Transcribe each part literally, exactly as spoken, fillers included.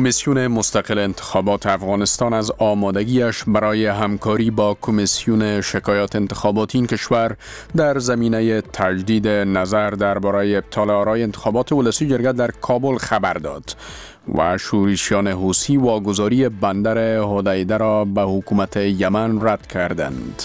کمیسیون مستقل انتخابات افغانستان از آمادگیش برای همکاری با کمیسیون شکایات انتخاباتی این کشور در زمینه تجدید نظر درباره ابطال آرای انتخابات ولسی جرگه در کابل خبر داد و شورشیان حوثی واگذاری بندر حدیده را به حکومت یمن رد کردند.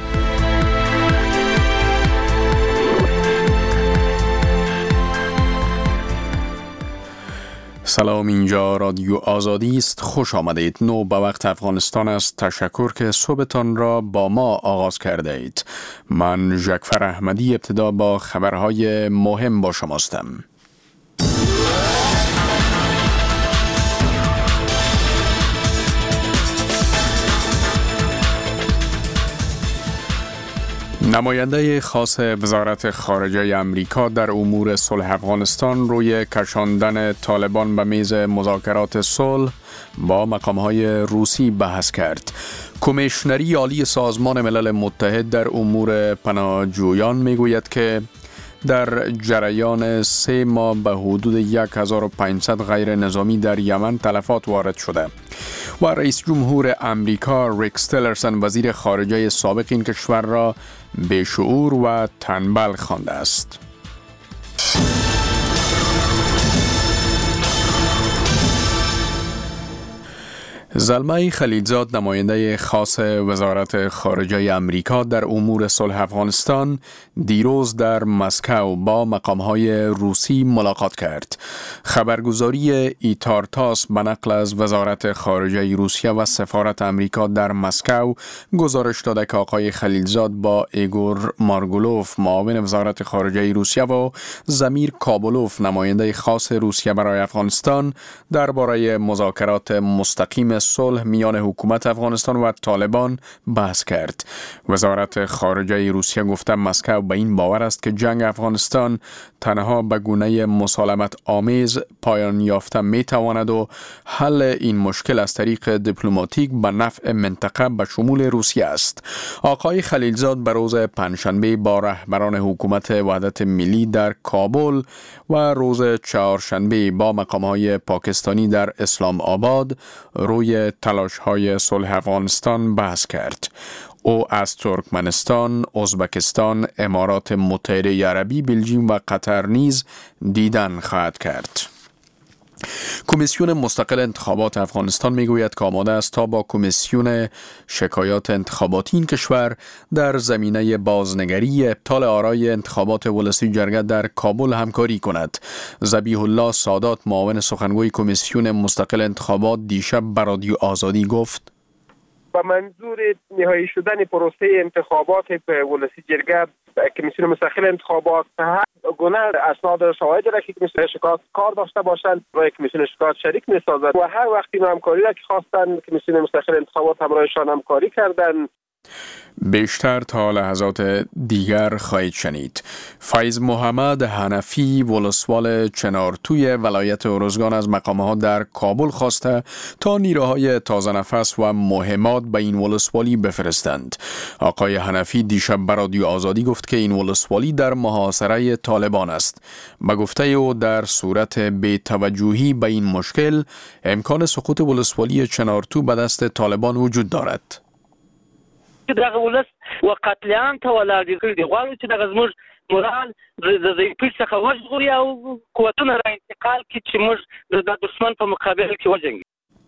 سلام، اینجا رادیو آزادی است. خوش آمدید. نو به وقت افغانستان است. تشکر که صبحتان را با ما آغاز کرده اید. من جعفر احمدی ابتدا با خبرهای مهم با شماستم. نماینده خاص وزارت خارجه امریکا در امور صلح افغانستان روی کشاندن طالبان به میز مذاکرات صلح با مقام‌های روسی بحث کرد. کمیشنری عالی سازمان ملل متحد در امور پناهجویان میگوید که در جریان سه ماه به حدود یک هزار و پانصد غیر نظامی در یمن تلفات وارد شده و رئیس جمهور امریکا ریکس تیلرسن وزیر خارجه سابق این کشور را بیشعور و تنبل خوانده است. زلمه خلیلزاد، نماینده خاص وزارت خارجه امریکا در امور صلح افغانستان، دیروز در مسکو با مقام‌های روسی ملاقات کرد. خبرگزاری ایتارتاس به نقل از وزارت خارجه روسیه و سفارت امریکا در مسکو گزارش داده که آقای خلیلزاد با ایگور مارگولوف، معاون وزارت خارجه روسیه، و زمیر کابولوف، نماینده خاص روسیه برای افغانستان، درباره مذاکرات مستقیم صلح میان حکومت افغانستان و طالبان بحث کرد. وزارت خارجه روسیه گفته مسکو به این باور است که جنگ افغانستان تنها به گونه مسالمت آمیز پایان یافته می تواند و حل این مشکل از طریق دیپلماتیک به نفع منطقه به شمول روسیه است. آقای خلیلزاد به روز پنجشنبه با رهبران حکومت وحدت ملی در کابل و روز چهارشنبه با مقام‌های پاکستانی در اسلام آباد روی تلاش‌های صلح افغانستان بحث کرد. او از ترکمنستان، ازبکستان، امارات متحده عربی، بلژیم و قطر نیز دیدن خواهد کرد. کمیسیون مستقل انتخابات افغانستان میگوید که آماده است تا با کمیسیون شکایات انتخاباتی این کشور در زمینه بازنگری ابطال آرای انتخابات ولسی جرگه در کابل همکاری کند. ذبیح الله سادات، معاون سخنگوی کمیسیون مستقل انتخابات، دیشب به رادیو آزادی گفت: با منظور نهایی شدن پروسه انتخابات ولسی جرگه، کمیسیون مستقل انتخابات هر گونه اسناد و شواهدی را که کمیسیون شکایات کار داشته باشند برای کمیسیون شکایات شریک می‌سازد و هر وقتی همکاری را که خواستند کمیسیون مستقل انتخابات همراهشان همکاری کردند. بیشتر تا لحظات دیگر خواهید شنید. فیض محمد حنفی، ولسوال چنارتوی ولایت ارزگان، از مقام‌ها در کابل خواسته تا نیروهای تازه نفس و مهمات به این ولسوالی بفرستند. آقای حنفی دیشب به رادیو آزادی گفت که این ولسوالی در محاصره طالبان است. به گفته او در صورت بی‌توجهی به این مشکل امکان سقوط ولسوالی چنارتو به دست طالبان وجود دارد. چې دغه ولس و قتلیان ته ولاړ دي کړي دي غواړي چې دغه زموږ مورال د ضعیفۍ څخه وژغوري او قوتونه را انتقال کړي چې موږ د دشمن په مقابل کې وجنګو.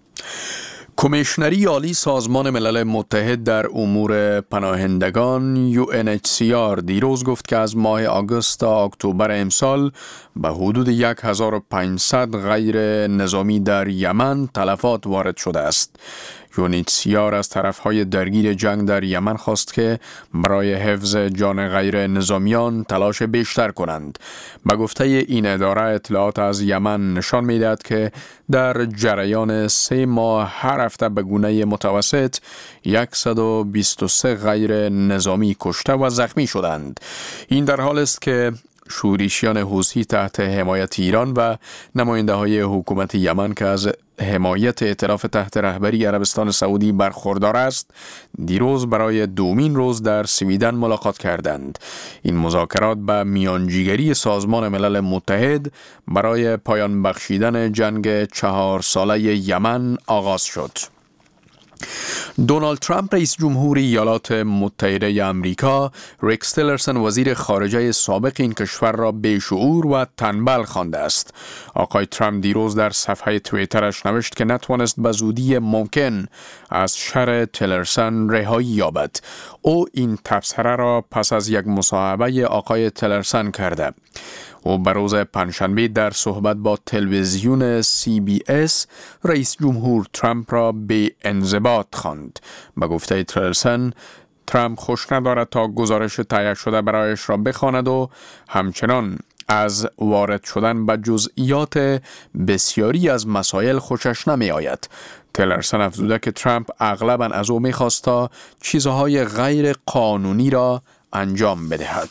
کمیشنری عالی سازمان ملل متحد در امور پناهندگان یو ان اچ سی آر دیروز گفت که از ماه آگوست تا اکتبر امسال به حدود یک هزار و پانصد غیر نظامی در یمن تلفات وارد شده است. یو ان اچ سی آر از طرفهای درگیر جنگ در یمن خواست که برای حفظ جان غیر نظامیان تلاش بیشتر کنند. به گفته این اداره، اطلاعات از یمن نشان می‌دهد که در جریان سه ماه هر هفته به گونه متوسط صد و بیست و سه غیر نظامی کشته و زخمی شدند. این در حال است که شورشیان حوثی تحت حمایت ایران و نماینده های حکومت یمن که از حمایت ائتلاف تحت رهبری عربستان سعودی برخوردار است، دیروز برای دومین روز در سویدن ملاقات کردند. این مذاکرات به میانجیگری سازمان ملل متحد برای پایان بخشیدن جنگ چهار ساله یمن آغاز شد. دونالد ترامپ رئیس جمهور ایالات متحده آمریکا ریکس تیلرسن وزیر خارجه سابق این کشور را بیشعور و تنبل خوانده است. آقای ترامپ دیروز در صفحه توییترش نوشت که نتوانست به زودی ممکن از شر تیلرسن رهایی یابد. او این تبصره را پس از یک مصاحبه آقای تیلرسن کرده. او به روز پنجشنبه در صحبت با تلویزیون سی بی اس رئیس جمهور ترامپ را به انضباط خواند. به گفته تیلرسن، ترامپ خوش ندارد تا گزارش تهیه شده برایش را بخواند و همچنان از وارد شدن به جزئیات بسیاری از مسائل خوشش نمی آید. تیلرسن افزوده که ترامپ اغلباً از او می‌خواست تا چیزهای غیر قانونی را انجام بدهد.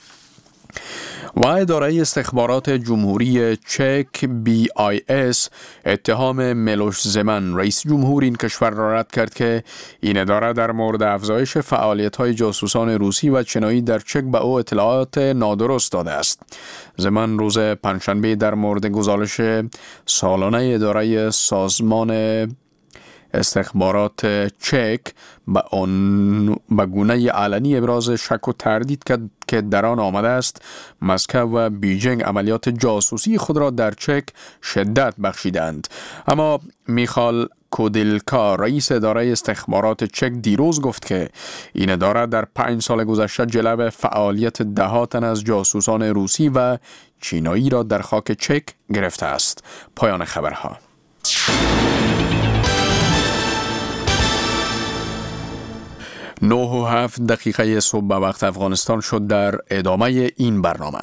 و اداره استخبارات جمهوری چک بی آی اس اتهام میلوش زمن رئیس جمهور این کشور را رد کرد که این اداره در مورد افزایش فعالیت‌های جاسوسان روسی و چینایی در چک به او اطلاعات نادرست داده است. زمن روز پنجشنبه در مورد گزارش سالانه اداره سازمان استخبارات چک به آن به گونه علنی ابراز شک و تردید کرد که در آن آمده است مسکو و بیجینگ عملیات جاسوسی خود را در چک شدت بخشیدند. اما میخال کودیلکا رئیس اداره استخبارات چک دیروز گفت که این اداره در پنج سال گذشته جلو فعالیت ده تن از جاسوسان روسی و چینایی را در خاک چک گرفته است. پایان خبرها. نه و هفت دقیقه صبح به وقت افغانستان شد. در ادامه این برنامه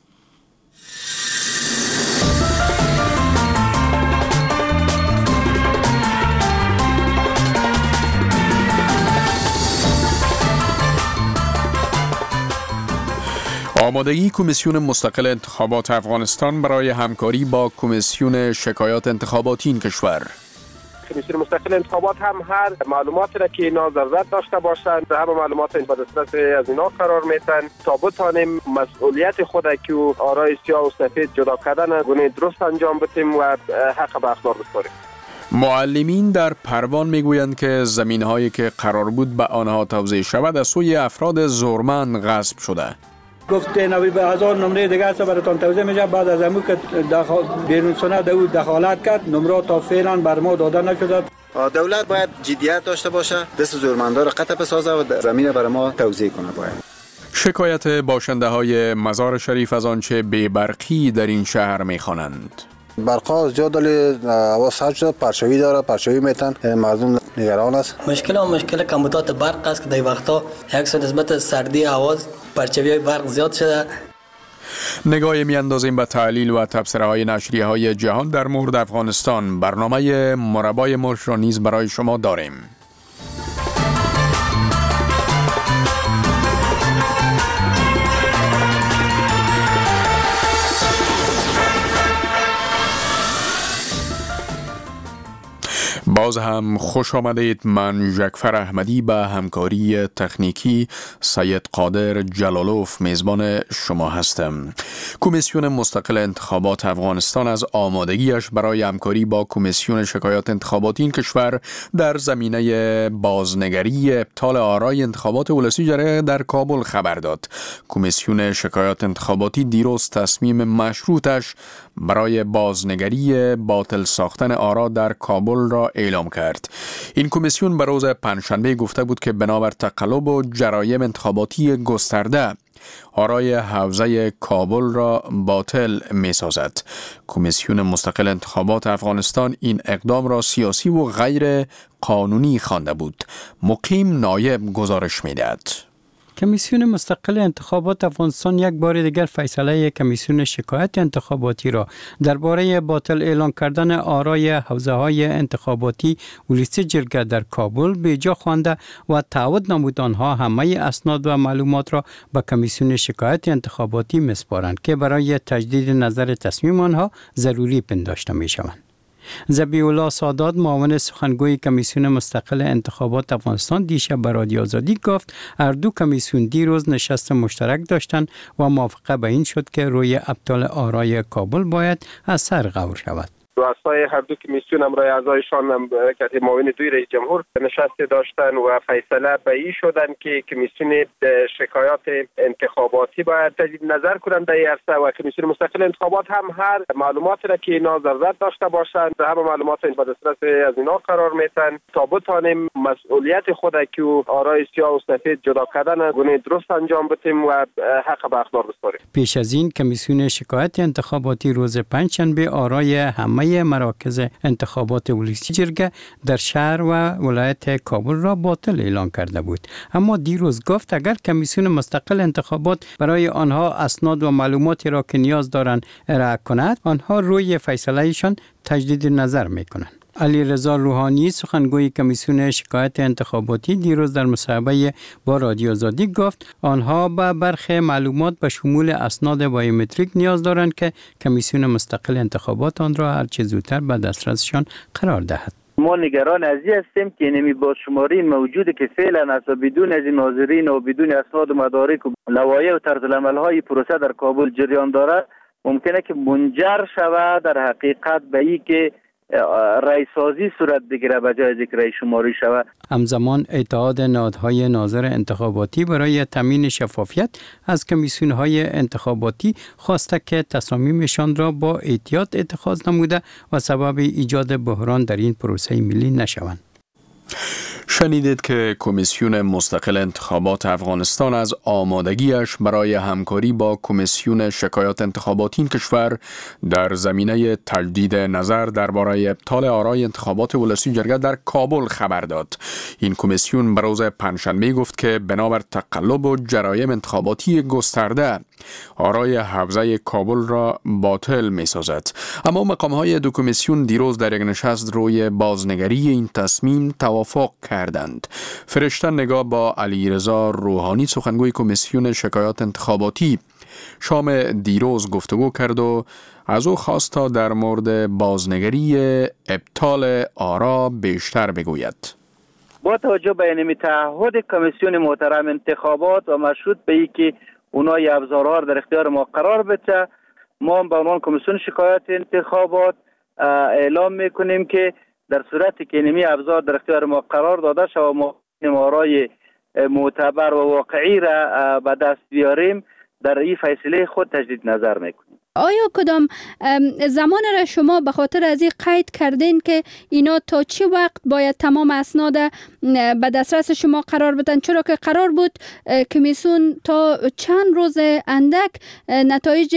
آمادگی کمیسیون مستقل انتخابات افغانستان برای همکاری با کمیسیون شکایات انتخاباتی این کشور. کمیسیون مستقل انتخابات هم هر معلوماتی را که اینا ضرورت داشته باشند به همه معلومات این دسترس از اینا قرار میتن تا بتانیم مسئولیت خود که آرای سیاه و سفید جدا کردن گونه درست انجام بدیم و حق به اقدار بسپاریم. معلمین در پروان میگویند که زمین‌هایی که قرار بود به آنها توزیع شود از سوی افراد زورمند غصب شده. گفت نوی به هزار نمره دیگه است براتون توضیح میشه. بعد از همون که دخال... بیرون سنت او دخالت کرد نمره تا فعلا بر ما داده نشده. دولت باید جدیت داشته باشه، دست زورمندا را قطع بسازه و زمین برای ما توزیع کنه. باید شکایت باشنده های مزار شریف از آنچه بی برقی در این شهر میخوانند. برقا از جا دلی آواز سرد شد، پرشوی داره، پرشوی میتن، مردم نگران است. مشکل و مشکل کمبودات برق است که در وقتا یک سو نسبت سردی آواز پرچوی برق زیاد شده. نگاهی میاندازیم به تحلیل و تبصره های نشریه های جهان در مورد افغانستان. برنامه مربای مرش را نیز برای شما داریم. باز هم خوش آمدید. من جعفر احمدی به همکاری تکنیکی سید قادر جلالوف میزبان شما هستم. کمیسیون مستقل انتخابات افغانستان از آمادگیش برای همکاری با کمیسیون شکایات انتخاباتی این کشور در زمینه بازنگری ابطال آرای انتخابات ولسی جاری در کابل خبر داد. کمیسیون شکایات انتخاباتی دیروز تصمیم مشروطش برای بازنگری باطل ساختن آرا در کابل را اعلام کرد. این کمیسیون به روز پنجشنبه گفته بود که بنابر تقلب و جرایم انتخاباتی گسترده آرای حوزه کابل را باطل می سازد. کمیسیون مستقل انتخابات افغانستان این اقدام را سیاسی و غیر قانونی خوانده بود. مقیم نایب گزارش می دهد. کمیسیون مستقل انتخابات افغانستان یک بار دیگر فیصله کمیسیون شکایت انتخاباتی را درباره باطل اعلان کردن آرای حوزه‌های انتخاباتی ولسی جرگه در کابل به جا خوانده و تعهد نمود آنها همه اسناد و معلومات را به کمیسیون شکایت انتخاباتی می‌سپارند که برای تجدید نظر تصمیم آنها ضروری پنداشته می‌شوند. ذبیح الله سادات معاون سخنگوی کمیسیون مستقل انتخابات افغانستان دیشب به رادیو آزادی گفت هر دو کمیسیون دیروز نشست مشترک داشتند و موافقه به این شد که روی ابطال آرای کابل باید از سر غور شود. رؤسای هر دو کمیسیون همراه اعضایشان که معاون دوی رئیس جمهور نشست داشتن و فیصله به این شدن که کمیسیون شکایات انتخاباتی باید تجدید نظر کنند در این عرصه و کمیسیون مستقل انتخابات هم هر معلوماتی را که اینا ضرورت داشته باشند همه معلومات این به دسترس از اینا قرار میتن تا بتانیم مسئولیت خود که آرای سیاه و سفید جدا کردن گونه درست انجام بدیم و حق به اقدار بسپاریم. پیش از این کمیسیون شکایت انتخاباتی روز پنجشنبه آرای همه مراکز انتخابات ولسی جرگه در شهر و ولایت کابل را باطل اعلان کرده بود، اما دیروز گفت اگر کمیسیون مستقل انتخابات برای آنها اسناد و معلوماتی را که نیاز دارند ارائه کند آنها روی فیصلهشان تجدید نظر میکنند. علی رضا روحانی سخنگوی کمیسیون شکایت انتخاباتی دیروز در مصاحبه با رادیو آزادی گفت آنها به برخی معلومات به شمول اسناد بایومتریک نیاز دارند که کمیسیون مستقل انتخابات آن را هر چه زودتر به دسترسشان قرار دهد. ما نگران از این هستیم که نمی با شماری موجود که فعلا از بدون از ناظرین و بدون اسناد و مدارک و لوایح و طرز العمل های پروسه در کابل جریان دارد ممکنه که منجر شود در حقیقت به این که رئیسازی صورت بگیره به جای ذکر شماری شود. همزمان اتحاد نهادهای ناظر انتخاباتی برای تامین شفافیت از کمیسیون‌های انتخاباتی خواسته که تصامیمشان را با احتیاط اتخاذ نموده و سبب ایجاد بحران در این پروسه ملی نشوند. شنیدید که کمیسیون مستقل انتخابات افغانستان از آمادگیش برای همکاری با کمیسیون شکایات انتخاباتی کشور در زمینه تجدید نظر درباره ابطال آرای انتخابات ولسی جرگه در کابل خبر داد. این کمیسیون به روز پنجشنبه گفت که بنابر تقلب و جرایم انتخاباتی گسترده آرای حوزه کابل را باطل می سازد. اما مقام‌های دو کمیسیون دیروز در یک نشست روی بازنگری این تصمیم توافق کردند. فرشته نگاه با علیرضا روحانی سخنگوی کمیسیون شکایات انتخاباتی شام دیروز گفتگو کرد و از او خواست تا در مورد بازنگری ابطال آرا بیشتر بگوید. با توجه به این تعهد کمیسیون محترم انتخابات و مشروط به اینکه اونای ابزارها در اختیار ما قرار بده، ما به عنوان کمیسیون شکایات انتخابات اعلام میکنیم که در صورتی که نمی ابزار در اختیار ما قرار داده شد و ما آرای معتبر و واقعی را به دست بیاریم در این فیصله خود تجدید نظر میکنیم. آیا کدام زمان را شما به خاطر از این قید کردین که اینا تا چه وقت باید تمام اسناد به دسترس شما قرار بدن؟ چرا که قرار بود کمیسیون تا چند روز اندک نتایج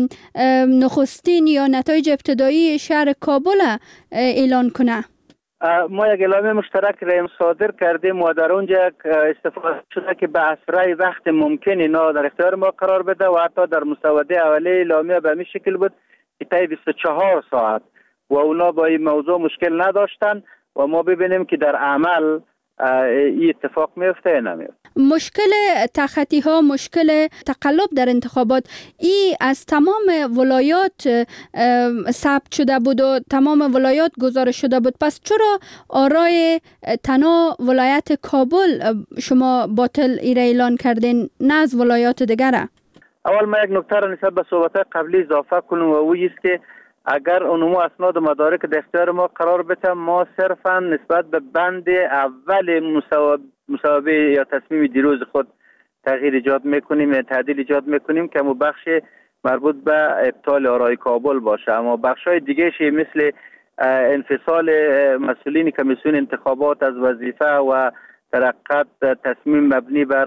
نخستین یا نتایج ابتدایی شهر کابل اعلان کنه. ما یک اعلامیه مشترک را صادر کردیم و در اونجا استفاده شده که به اسرع وقت ممکن اینا در اختیار ما قرار بده و حتی در مسوده اولیه اعلامیه به همین شکل بود که تا بیست و چهار ساعت و اونا با این موضوع مشکل نداشتن و ما ببینیم که در عمل این اتفاق میفته یا نمیفته. مشکل تخطی ها، مشکل تقلب در انتخابات ای از تمام ولایات ثبت شده بود و تمام ولایات گزارش شده بود، پس چرا آرای تنها ولایت کابل شما باطل ای را اعلان کردین نه از ولایات دیگر؟ اول ما یک نکته را نسبت به صحبت قبلی اضافه کنم و او است که اگر اونمو اسناد و مدارک در اختیار ما قرار بده، ما صرفا نسبت به بند اول مصوبه یا تصمیم دیروز خود تغییر ایجاد میکنیم یا تعدیل ایجاد میکنیم که مو بخش مربوط به ابطال آرای کابل باشه، اما بخشای دیگه شی مثل انفصال مسئولین کمیسیون انتخابات از وظیفه و ترقت تصمیم مبنی بر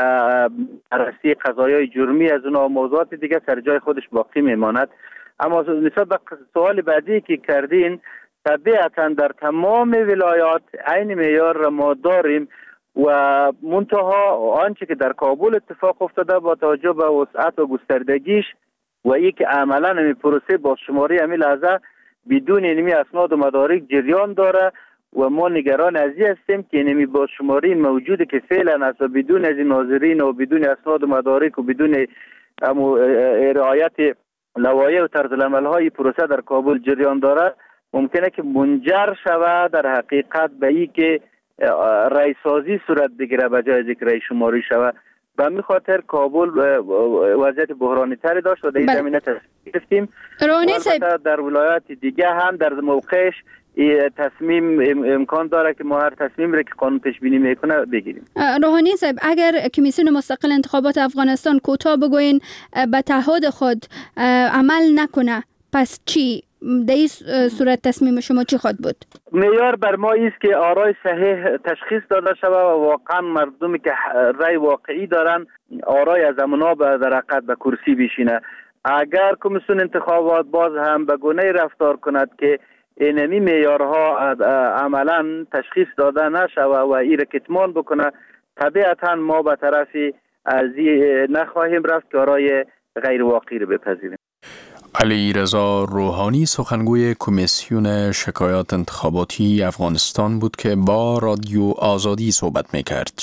بررسی قضایای جرمی از اونها موضوعات دیگه سر جای خودش باقی میماند. اما نسبت به سوال بعدی که کردین، طبیعتا در تمام ولایات عین معیار را ما داریم و منتها آنچه که در کابل اتفاق افتاده با توجه به وسعت و گستردگیش و ای که عملا این پروسه بازشماری همین لحظه بدون اینمی اسناد و مدارک جریان داره و ما نگران از این هستیم که اینمی بازشماری موجوده که فعلا است و بدون از این ناظرین و بدون اسناد و مدارک و بدون رعایت لوایح و طرز العمل های پروسه در کابل جریان داره، ممکنه که منجر شود در حقیقت به ای که رای سازی صورت بگیره به جای از اینکه رای شماری شود. به همین خاطر کابل وضعیت بحرانی تری داشت و در این زمینه تصمیم گرفتیم. در ولایات دیگه هم در موقعش تصمیم امکان داره که ما هر تصمیم را که قانون پیش بینی میکنه بگیریم. روحانی صاحب، اگر کمیسیون مستقل انتخابات افغانستان کوتاه بگوین به تعهد خود عمل نکنه، پس چی؟ در این صورت تصمیم شما چی خواهد بود؟ معیار بر ما است که آرای صحیح تشخیص داده شود و واقعا مردمی که رای واقعی دارن آرای از امنا به درقت به کرسی بشینه. اگر کمیسیون انتخابات باز هم به گونه رفتار کند که اینمی معیارها عملا تشخیص داده نشود و این را کتمان بکنه، طبیعتا ما به طرف از نخواهیم رفت که آرای غیر واقعی را بپذیریم. علی رضا روحانی سخنگوی کمیسیون شکایات انتخاباتی افغانستان بود که با رادیو آزادی صحبت میکرد.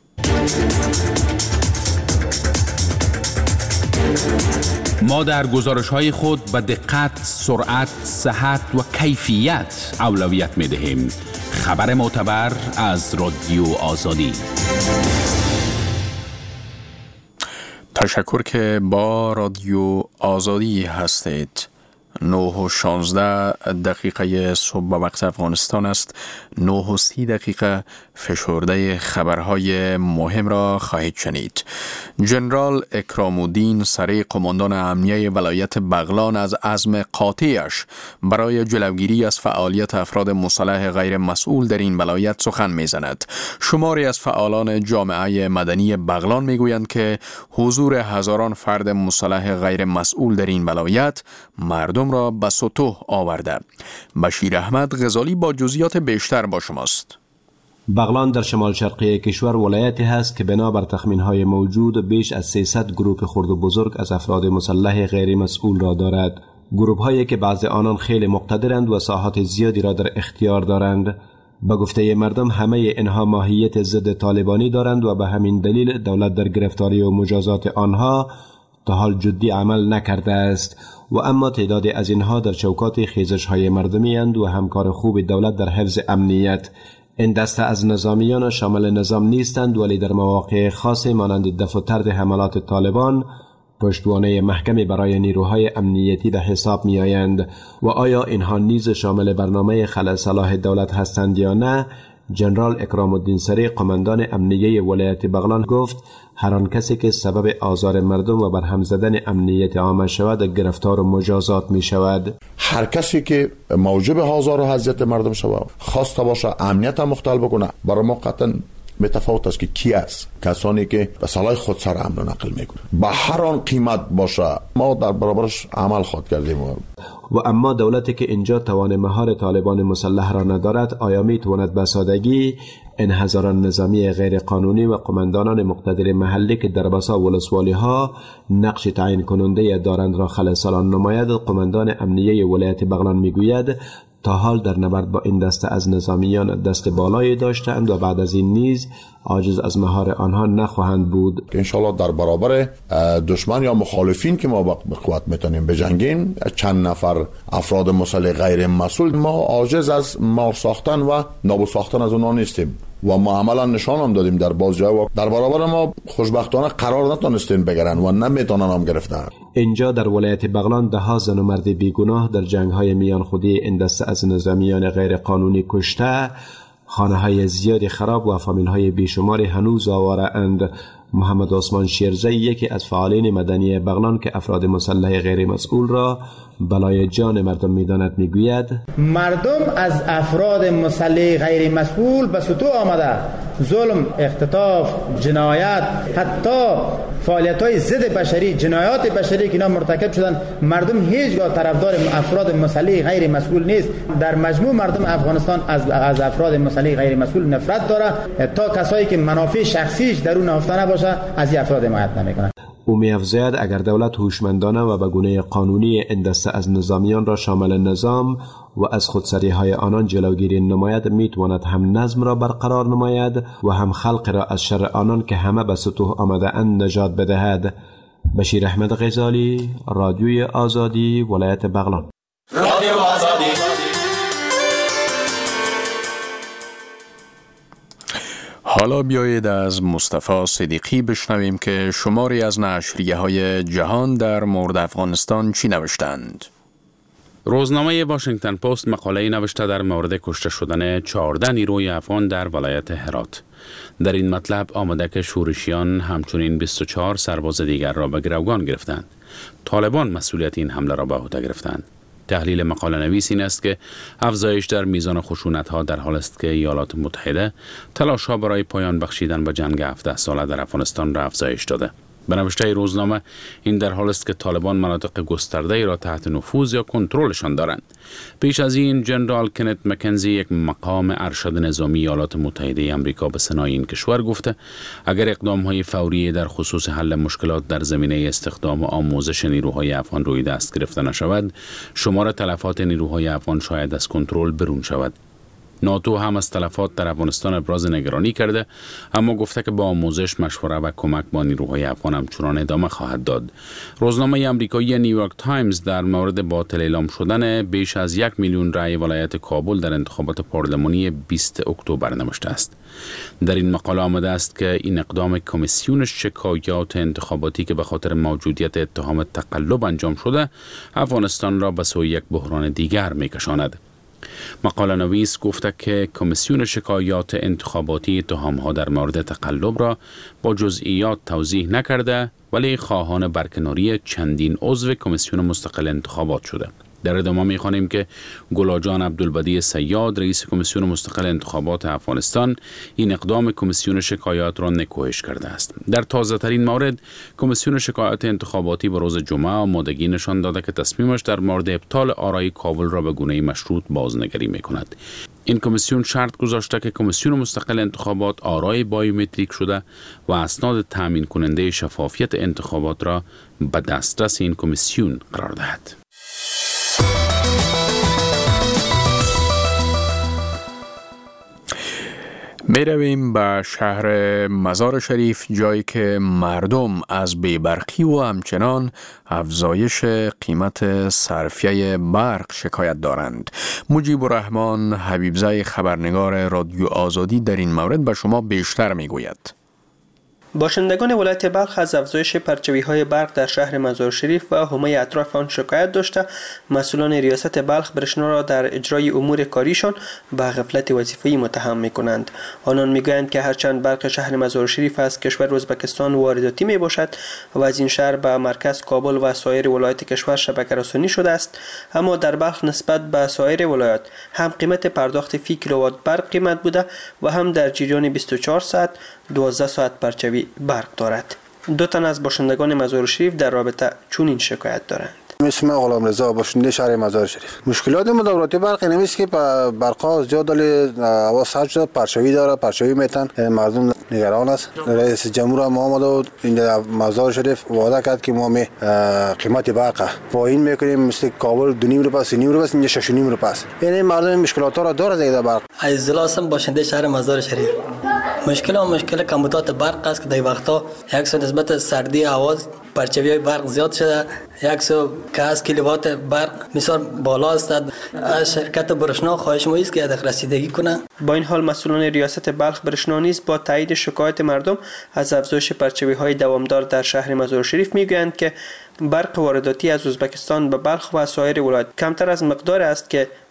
ما در گزارش‌های خود به دقت، سرعت، صحت و کیفیت اولویت می‌دهیم. خبر معتبر از رادیو آزادی. تشکر که با رادیو آزادی هستید. نه و شانزده دقیقه صبح به وقت افغانستان است. نه و سی دقیقه فشرده خبرهای مهم را خواهید شنید. جنرال اکرام الدین سری، قماندان امنیه ولایت بغلان، از عزم قاطعش برای جلوگیری از فعالیت افراد مسلح غیر مسئول در این ولایت سخن میزند. شماری از فعالان جامعه مدنی بغلان میگویند که حضور هزاران فرد مسلح غیر مسئول در این ولایت مردم را به سطوح آورده. بشیر احمد غزالی با جزئیات بیشتر با شماست. بغلان در شمال شرقی کشور ولایتی هست که بنابر تخمین‌های موجود بیش از سیصد گروه خرد و بزرگ از افراد مسلح غیر مسئول را دارد. گروه‌هایی که بعضی آنان خیلی مقتدرند و ساحات زیادی را در اختیار دارند. به گفته مردم همه اینها ماهیت ضد طالبانی دارند و به همین دلیل دولت در گرفتاری و مجازات آنها تا حال جدی عمل نکرده است و اما تعدادی از اینها در چوکات خیزش‌های مردمی اند و همکار خوب دولت در حفظ امنیت. این دسته از نظامیان شامل نظام نیستند ولی در مواقع خاصی مانند دفع و طرد حملات طالبان پشتوانه محکمی برای نیروهای امنیتی به حساب می آیند و آیا اینها نیز شامل برنامه خلع صلاح دولت هستند یا نه؟ جنرال اکرام الدین سری، قماندان امنیه ولایت بغلان، گفت هر آن کسی که سبب آزار مردم و برهم زدن امنیت عامه شود گرفتار و مجازات می شود. هر کسی که موجب آزار و اذیت مردم شود خواسته باشه امنیت هم مختل بکنه، برای ما قطعا متفاوت است که کی است. کسانی که به صلاح خود سر حمل و نقل میکنه به هر آن قیمت باشه ما در برابرش عمل خواهد کردیم. و اما دولتی که اینجا توان مهار طالبان مسلح را ندارد آیا میتواند به سادگی این هزاران نظامی غیر قانونی و قماندانان مقتدر محلی که در بسا ولسوالی ها نقش تعیین کننده دارند را خلع صلاح نماید؟ قماندان امنیه ولایت بغلان میگوید تا حال در نبرد با این دسته از نظامیان دست بالایی داشتند و بعد از این نیز عاجز از مهار آنها نخواهند بود. انشالله در برابر دشمن یا مخالفین که ما با قوت میتونیم بجنگیم، چند نفر افراد مسلح غیر مسئول، ما عاجز از مار ساختن و نابود ساختن از اونها نیستیم و ما عملا نشان هم دادیم در باز جای و در برابر ما خوشبختانه قرار نتونستیم بگیرن و نمیتونن هم گرفتن. اینجا در ولایت بغلان ده ها زن و مرد بیگناه در جنگ های میان خودی این دسته از نظامیان غیر قانونی کشته، خانه های زیادی خراب و فامیل های بیشماری هنوز آواره اند محمد عثمان شیرزی، یکی از فعالین مدنی بغلان که افراد مسلح غیر مسئول را بلای جان مردم می‌داند، میگوید مردم از افراد مسلح غیر مسئول به سطوح آمده ظلم، اختطاف، جنایت، حتی فعالیت‌های ضد بشری، جنایات بشری که اینا مرتکب شدن، مردم هیچگاه طرفدار افراد مسلح غیر مسئول نیست. در مجموع مردم افغانستان از از افراد مسلح غیر مسئول نفرت داره، تا کسایی که منافع شخصیش در اون نهفته نباشه از این افراد حمایت نمی‌کنند. او می‌افزاید اگر دولت هوشمندانه و به گونه قانونی این دسته از نظامیان را شامل نظام و از خودسری‌های آنان جلوگیری نماید، می‌تواند هم نظم را برقرار نماید و هم خلق را از شر آنان که همه به سطوح آمده اند نجات بدهد. بشیر احمد غزالی، رادیوی آزادی، ولایت بغلان. رادیو آزادی. حالا بیایید از مصطفی صدیقی بشنویم که شماری از نشریه های جهان در مورد افغانستان چی نوشتند. روزنامه واشنگتن پست مقاله‌ای نوشته در مورد کشته شدن چهارده نیروی افغان در ولایت هرات. در این مطلب آمده که شورشیان همچنین بیست و چهار سرباز دیگر را به گروگان گرفتند. طالبان مسئولیت این حمله را به عهده گرفتند. تحلیل مقاله نویس این است که افزایش در میزان خشونت‌ها در حال است که ایالات متحده تلاش‌ها برای پایان بخشیدن به جنگ هفده ساله در افغانستان را افزایش داده. به نوشته روزنامه این در حال است که طالبان مناطق گسترده‌ای را تحت نفوذ یا کنترلشان دارند. پیش از این جنرال کنت مکنزی، یک مقام ارشد نظامی ایالات متحده آمریکا، به سنای این کشور گفته اگر اقدام‌های فوری در خصوص حل مشکلات در زمینه استخدام و آموزش نیروهای افغان روی دست گرفته نشود، شمار تلفات نیروهای افغان شاید از کنترل برون شود. ناتو هم از تلفات در افغانستان ابراز نگرانی کرده، اما گفته که با آموزش، مشوره و کمک با نیروهای افغان همچنان ادامه خواهد داد. روزنامه آمریکایی نیویورک تایمز در مورد باطل اعلام شدن بیش از یک میلیون رأی ولایت کابل در انتخابات پارلمانی بیست اکتبر نوشته است. در این مقاله آمده است که این اقدام کمیسیون شکایات انتخاباتی که به خاطر موجودیت اتهام تقلب انجام شده، افغانستان را به سوی یک بحران دیگر می‌کشاند. مقاله نویس گفته که کمیسیون شکایات انتخاباتی اتهام‌ها در مورد تقلب را با جزئیات توضیح نکرده، ولی خواهان برکناری چندین عضو کمیسیون مستقل انتخابات شده. در ادامه می‌خوانیم که گلاجان عبدالبدی صیاد، رئیس کمیسیون مستقل انتخابات افغانستان، این اقدام کمیسیون شکایات را نکوهش کرده است. در تازه‌ترین مورد، کمیسیون شکایات انتخاباتی به روز جمعه آمادگی نشان داده که تصمیمش در مورد ابطال آرای کابل را به گونه مشروط بازنگری می‌کند. این کمیسیون شرط گذاشته که کمیسیون مستقل انتخابات آرای بایومتریک شده و اسناد تامین کننده شفافیت انتخابات را به دسترس این کمیسیون قرار دهد. می رویم به شهر مزار شریف، جایی که مردم از بیبرقی و همچنان افزایش قیمت صرفیه برق شکایت دارند. مجیب الرحمن حبیبزی، خبرنگار رادیو آزادی، در این مورد به شما بیشتر می گوید. باشندگان ولایت بلخ از افزایش پرچوی‌های برق در شهر مزار شریف و حومه اطراف آن شکایت داشته مسئولان ریاست بلخ برشنا را در اجرای امور کاریشان به غفلت وظیفه‌ای متهم می‌کنند. آنان می‌گویند که هرچند برق شهر مزار شریف از کشور ازبکستان وارداتی می‌باشد و از این شهر به مرکز کابل و سایر ولایات کشور شبکه رسانی شده است، اما در بلخ نسبت به سایر ولایات هم قیمت پرداخت فی کیلووات برق قیمت بوده و هم در جریان بیست و چهار ساعت دوازده ساعت پرچوی برق دارد. دو تن از باشندگان مزار شریف در رابطه چنین شکایت دارند. اسم غلام رضا، باشنده شهر مزار شریف. مشکلات مداوراتی برق نمیست که برقا زیاد دل هوا سرد شده، پرچوی داره، پرچوی میتن، مردم نگران است. رئیس جمهور ما آمد و این مزار شریف وعده کرد که ما می قیمت برق پایین میکنیم، مثل کابل دو نیم رو پس نیم رو پس اینجا شش نیم رو پس. یعنی مردم مشکلات را داره دیگه برق. عزیزالاسم باشنده شهر مزار شریف. مشکل و مشکل کمبودات برق است که در وقتا یک سو نسبت سردی هوا پرچوی برق زیاد شده، یک سو که از کیلووات برق بسیار بالا است. از شرکت برشنا خواهش ما است که هدف رسیدگی کنه. با این حال مسئولان ریاست بلخ برشنا نیز با تایید شکایت مردم از افزایش پرچوی های دوامدار در شهر مزار شریف میگویند که برق وارداتی از ازبکستان به بلخ و سایر ولایات کمتر از مقدار است که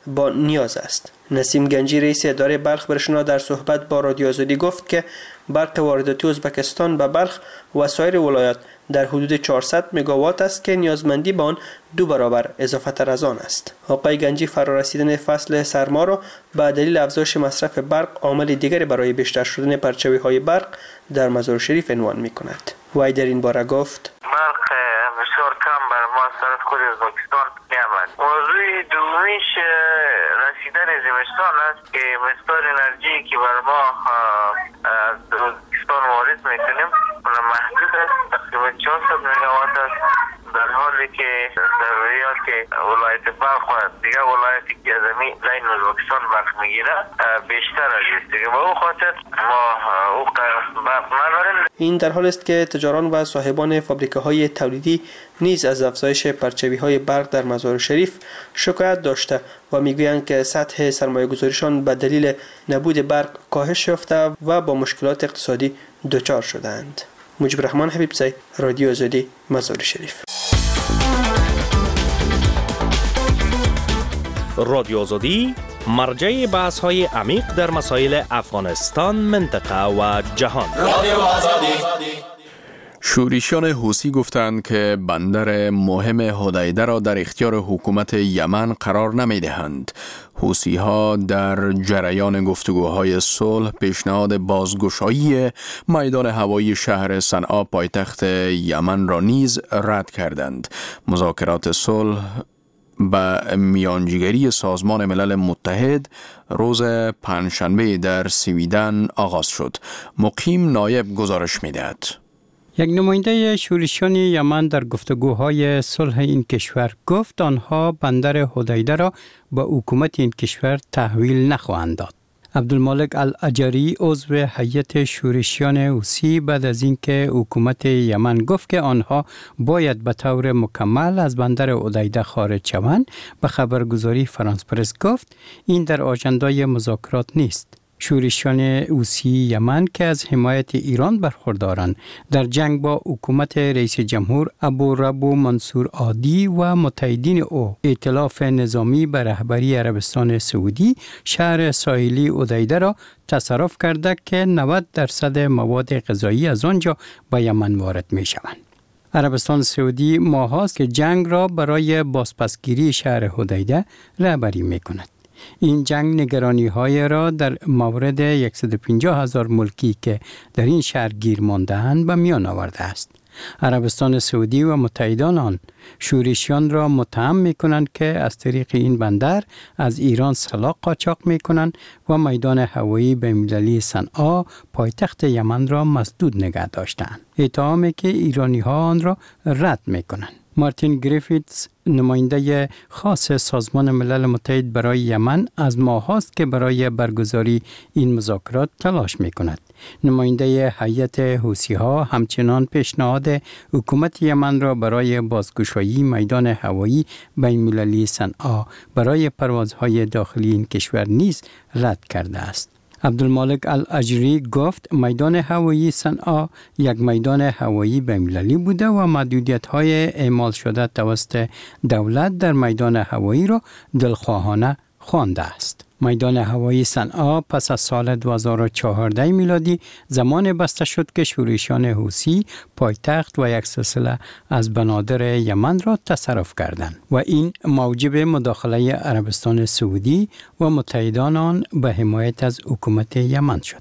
با نیاز است. نسیم گنجی رئیس اداره بلخ برشنا در صحبت با رادیو آزادی گفت که برق وارداتی ازبکستان به بلخ و سایر ولایات در حدود چهارصد مگاوات است که نیازمندی به آن دو برابر اضافه تر از آن است. آقای گنجی فرارسیدن فصل سرما را به دلیل افزایش مصرف برق عامل دیگری برای بیشتر شدن پرچوی های برق در مزار شریف عنوان می کند. وی در این باره گفت برق بسیار کم بر ما از طرف خود ازبکستان می‌آمد. موضوع دومیش رسیدن زمستان است که مقدار انرژی که بر ما از ازبکستان وارد می‌کنیم اون محدود است، تقریبا چهارصد مگاوات است، در حالی که ضروریات که ولایت بلخ و دیگر ولایتی که از این لین ازبکستان برق میگیره بیشتر است. دیگه به اون خاطر ما او برق نداریم. این در حال است که تجاران و صاحبان فابریکه های تولیدی نیز از افزایش پرچوی های برق در مزار شریف شکایت داشته و میگویند که سطح سرمایه گذاریشان به دلیل نبود برق کاهش یافته و با مشکلات اقتصادی دچار شدند. مجیب الرحمن حبیبزی، رادیو آزادی، مزار شریف. رادیو آزادی مرجع بحث های عمیق در مسائل افغانستان، منطقه و جهان. رادیو آزادی. شورشیان حوثی گفتند که بندر مهم حدیده را در اختیار حکومت یمن قرار نمی دهند. حوثی ها در جریان گفتگوهای صلح پیشنهاد بازگشایی میدان هوایی شهر صنعا پایتخت یمن را نیز رد کردند. مذاکرات صلح به میانجیگری سازمان ملل متحد روز پنجشنبه در سویدن آغاز شد. مقیم نایب گزارش می‌دهد. یک نماینده شورشیان یمن در گفتگوهای صلح این کشور گفت آنها بندر حدیده را به حکومت این کشور تحویل نخواهند داد. عبدالمالک الاجری عضو هیئت شورشیان حوثی بعد از اینکه حکومت یمن گفت که آنها باید به طور مکمل از بندر حدیده خارج شوند، به خبرگزاری فرانس پرس گفت این در آژندای مذاکرات نیست. شورشیان حوثی یمن که از حمایت ایران برخوردارند در جنگ با حکومت رئیس جمهور ابوربو منصور هادی و متحدین او ائتلاف نظامی به رهبری عربستان سعودی شهر ساحلی حدیده را تصرف کرده که نود درصد مواد غذایی از آنجا به یمن وارد می شوند. عربستان سعودی ماهاست که جنگ را برای بازپسگیری شهر حدیده رهبری می کند. این جنگ نگرانی های را در مورد صد و پنجاه هزار ملکی که در این شهر گیر مانده‌اند به میان آورده است. عربستان سعودی و متحدان آن شورشیان را متهم می کنند که از طریق این بندر از ایران سلاح قاچاق می کنند و میدان هوایی بین‌المللی صنعا پایتخت یمن را مسدود نگه داشتند. اتهامی که ایرانی ها آن را رد می کنند. مارتین گریفیتس نماینده خاص سازمان ملل متحد برای یمن از ماهاست که برای برگزاری این مذاکرات تلاش می کند. نماینده هیئت حوثی ها همچنان پیشنهاد حکومت یمن را برای بازگشایی میدان هوایی بین‌المللی صنعا برای پروازهای داخلی این کشور نیز رد کرده است. عبدالمالک الاجری گفت میدان هوایی صنعا یک میدان هوایی بین‌المللی بوده و محدودیت‌های اعمال شده توسط دولت در میدان هوایی را دلخواهانه خوانده است. میدان هوایی صنعا پس از سال دو هزار و چهارده میلادی زمان بسته شد که شورشیان حوثی پایتخت و یک سلسله از بنادر یمن را تصرف کردند و این موجب مداخله عربستان سعودی و متحدان آن به حمایت از حکومت یمن شد.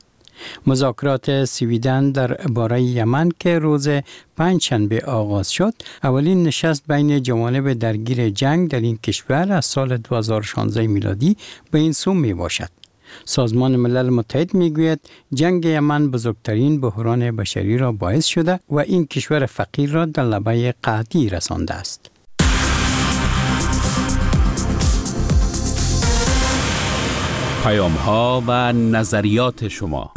مذاکرات سویدن در باره یمن که روز پنجشنبه آغاز شد، اولین نشست بین جوانب درگیر جنگ در این کشور از سال دو هزار و شانزده میلادی به این سو می باشد. سازمان ملل متحد می گوید جنگ یمن بزرگترین بحران بشری را باعث شده و این کشور فقیر را در لبه قحطی رسانده است. پیام ها و نظریات شما.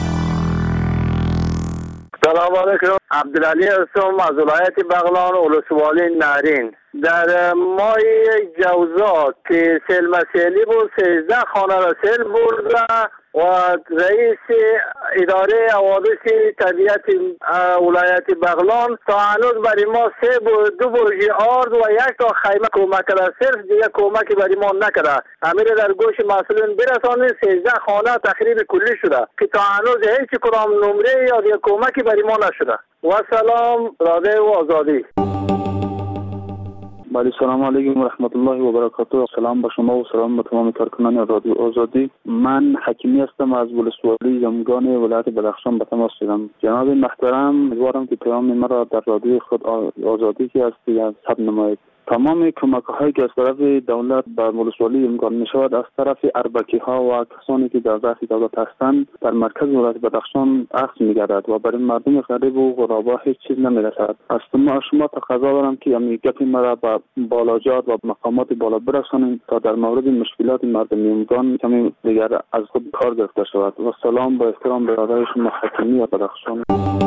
سلام علیکم. عبدالعلی هستم از ولایت بغلان و ولسوالی نارین. در ماه جوزا که سیل مسیلی بود سیزده خانه را سیل برده و رئیس اداره حوادث طبیعت ولایت بغلان تا هنوز برای ما سه دو برج آرد و یک تا خیمه کمک کرده، صرف دیگه کمکی برای ما نکرده. امیر در گوش مسئولین برسانید. سیزده خانه تخریب کلی شده که تا هنوز هیچ کدام نمره یا دیگه کمکی برای ما نشده. و سلام رادیو آزادی. بله، سلام علیکم و رحمت الله و برکاته. سلام به شما و سلام به تمام کارکنان رادیو آزادی. من حکیمی هستم از ولسوالی زمگان ولایت بدخشان به تماس شدم. جناب محترم، امیدوارم که پیام مرا در رادیو خود آزادی که هستی از ثبت نمایید. تمام کمک هایی که از طرف دولت به ولسوالی امکان می شود از طرف اربکی ها و کسانی که در دست دولت هستند در مرکز ولایت بدخشان اخذ می گردد و برای مردم غریب و غربا هیچ چیز نمی رسد. از شما تقاضا دارم که همین گپ مرا به بالاجات و مقامات بالا برسانید تا در مورد مشکلات مردم امکان کمی دیگر از خود کار گرفته شود. و سلام با احترام به رادیو شما حکیمی بدخشان.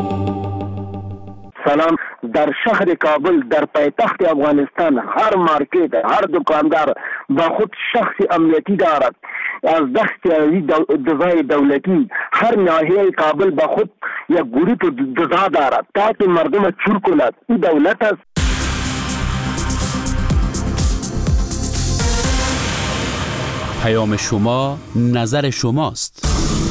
سلام. در شهر کابل در پایتخت افغانستان هر مارکت، هر دکاندار با خود شخص امنیتی دارد. از دست دزای دولتی هر ناحیه کابل با خود یک گروه دزا دارد تا که مردم چور کند. این دولت است. پیام شما نظر شماست.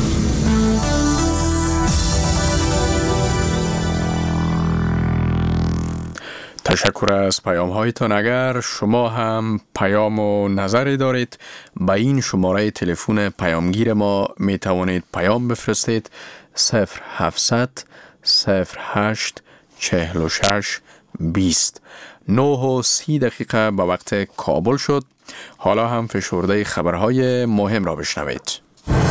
تشکر از پیام هایتان. اگر شما هم پیام و نظری دارید به این شماره تلفن پیامگیر ما می توانید پیام بفرستید. صفر هفتصد صفر هشت چهل و شش بیست. نه و سی دقیقه به وقت کابل شد. حالا هم فشرده خبرهای مهم را بشنوید.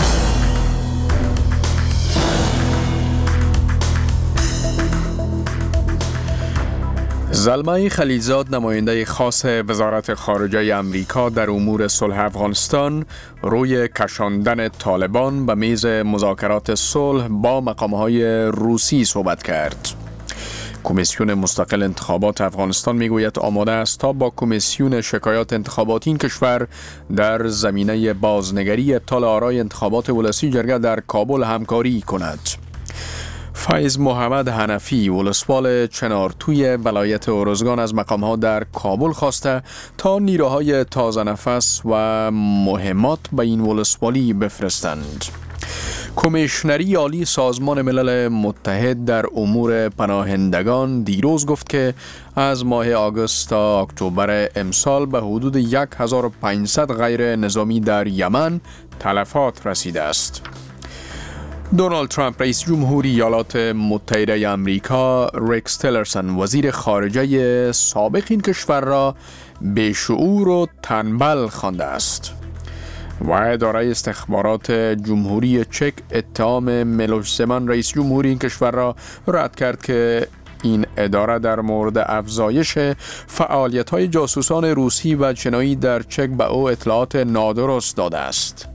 زلمه خلیلزاد، نماینده خاص وزارت خارجه امریکا در امور صلح افغانستان، روی کشاندن طالبان به میز مذاکرات صلح با مقامهای روسی صحبت کرد. کمیسیون مستقل انتخابات افغانستان میگوید آماده است تا با کمیسیون شکایات انتخاباتی این کشور در زمینه بازنگری ابطال آرای انتخابات ولسی جرگه در کابل همکاری کند. فایز محمد حنفی، ولسوال چنارتوی ولایت ارزگان، از مقام‌ها در کابل خواسته تا نیروهای تازه نفس و مهمات به این ولسوالی بفرستند. کمیشنری عالی سازمان ملل متحد در امور پناهندگان دیروز گفت که از ماه آگوست تا اکتبر امسال به حدود هزار و پانصد غیر نظامی در یمن تلفات رسیده است. دونالد ترامپ، رئیس جمهوری ایالات متحده آمریکا، ریکس تیلرسون، وزیر خارجه سابق این کشور را بیشعور و تنبل خوانده است. و اداره استخبارات جمهوری چک اتهام میلوش زمان، رئیس جمهوری این کشور را رد کرد که این اداره در مورد افزایش فعالیت‌های جاسوسان روسی و چینایی در چک به او اطلاعات نادرست داده است.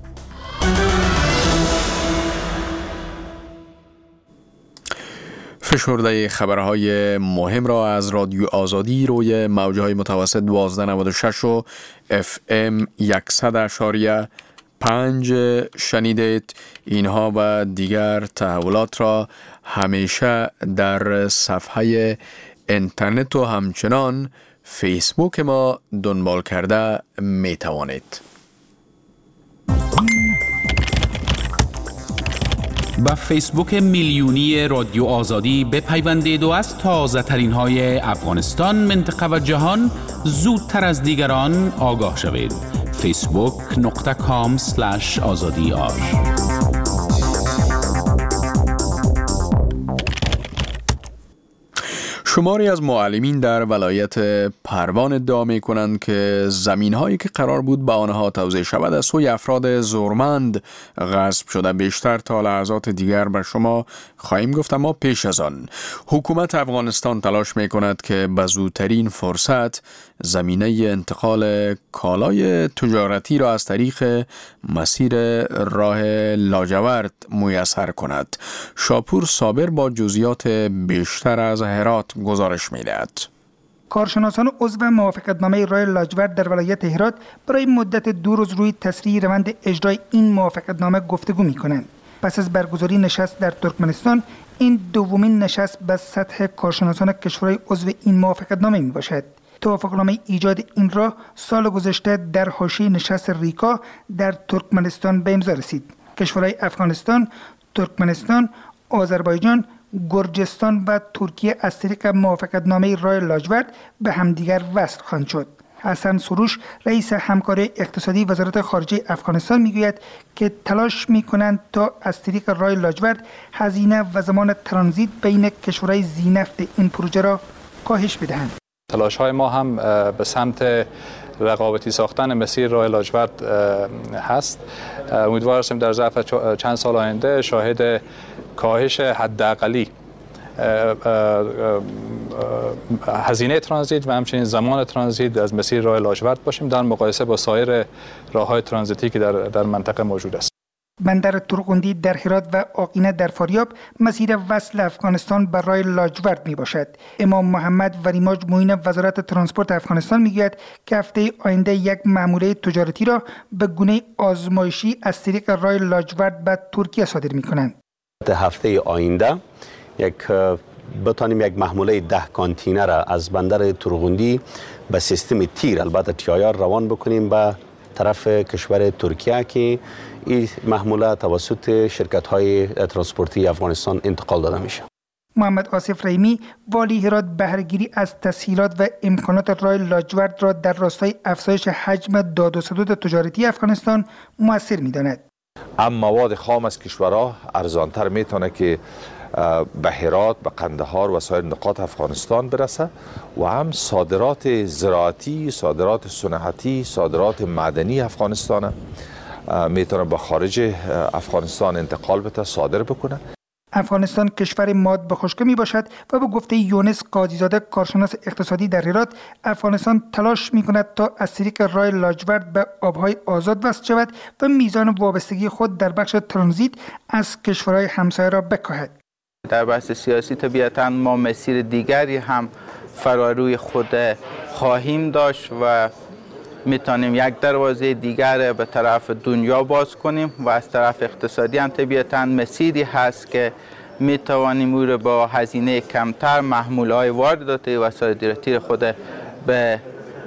فشرده خبرهای مهم را از رادیو آزادی روی موجهای متوسط دوازده نود و شش و اف ام صد اشاریه پنج شنیدید. اینها و دیگر تحولات را همیشه در صفحه اینترنت و همچنان فیسبوک ما دنبال کرده می توانید. با فیسبوک میلیونی رادیو آزادی بپیوندید و از تازه ترین های افغانستان، منطقه و جهان زودتر از دیگران آگاه شوید. فیسبوک نقطه کام سلش آزادی آر. شماری از معلمین در ولایت پروان ادعا می کنند که زمین هایی که قرار بود به آنها توزیع شود از سوی افراد زورمند غصب شده. بیشتر تا لحظات دیگر بر شما خواهیم گفت، اما پیش از آن حکومت افغانستان تلاش می کند که به زودترین فرصت زمینه انتقال کالای تجارتی را از طریق مسیر راه لاجورد میسر کند. شاپور صابر با جزئیات بیشتر از هرات گزارش می‌دهد. کارشناسان عضو موافقتنامه رای لاجورد در ولایت هرات برای مدت دو روز روی تسریع روند اجرای این موافقتنامه گفتگو می‌کنند. پس از برگزاری نشست در ترکمنستان، این دومین نشست به سطح کارشناسان کشورهای عضو این موافقتنامه میباشد. توافقنامه ایجاد این راه سال گذشته در حاشیه نشست ریکا در ترکمنستان به امضا رسید. کشورهای افغانستان، ترکمنستان، آذربایجان، گرجستان و ترکیه از طریق موافقتنامه رای لاجورد به همدیگر وصل خواهند شد. حسن سروش رئیس همکاری اقتصادی وزارت خارجه افغانستان میگوید که تلاش میکنند تا از طریق رای لاجورد هزینه و زمان ترانزیت بین کشورهای ذی‌نفت این پروژه را کاهش بدهند. تلاش های ما هم به سمت رقابتی ساختن مسیر راه لاجورد هست. امیدوار هستیم در ظرف چند سال آینده شاهد کاهش حداقلی هزینه ترانزیت و همچنین زمان ترانزیت از مسیر راه لاجورد باشیم در مقایسه با سایر راه‌های ترانزیتی که در در منطقه موجود است. بندر ترغندی در هرات و آقینه در فاریاب مسیر وصل افغانستان بر راه لاجورد می باشد. امام محمد وریماج معین وزارت ترانسپورت افغانستان می گوید که هفته آینده یک ماموره تجارتی را به گونه آزمایشی از طریق راه لاجورد به ترکیه صادر می کنند. هفته آینده یک بتانیم یک محموله ده کانتینر را از بندر ترغندی به سیستم تیر البته تیایار روان بکنیم به طرف کشور ترکیه که این محموله توسط شرکت های ترانسپورتی افغانستان انتقال داده میشه. محمد آصف رحیمی والی هرات بهره‌گیری از تسهیلات و امکانات راه لاجورد را در راستای افزایش حجم داد و ستد تجارتی افغانستان مؤثر می‌داند. هم مواد خام از کشورها ارزانتر میتونه که به هرات، به قندهار و سایر نقاط افغانستان برسه و هم صادرات زراعتی، صادرات صنعتی، صادرات معدنی افغانستان میتونه به خارج افغانستان انتقال بده، صادر بکنه. افغانستان کشور ماد به خشکی می باشد و به گفته یونس قاضیزاده کارشناس اقتصادی در هرات، افغانستان تلاش می کند تا از طریق راه لاجورد به آبهای آزاد وصل شود و میزان وابستگی خود در بخش ترانزیت از کشورهای همسایه را بکاهد. در بحث سیاسی طبیعتاً ما مسیر دیگری هم فراروی خود خواهیم داشت و میتونیم یک دروازه دیگر به طرف دنیا باز کنیم و از طرف اقتصادی هم طبیعتاً مسیری هست که میتوانیم او را با هزینه کمتر محمولهای وارداتی و صادراتی خود به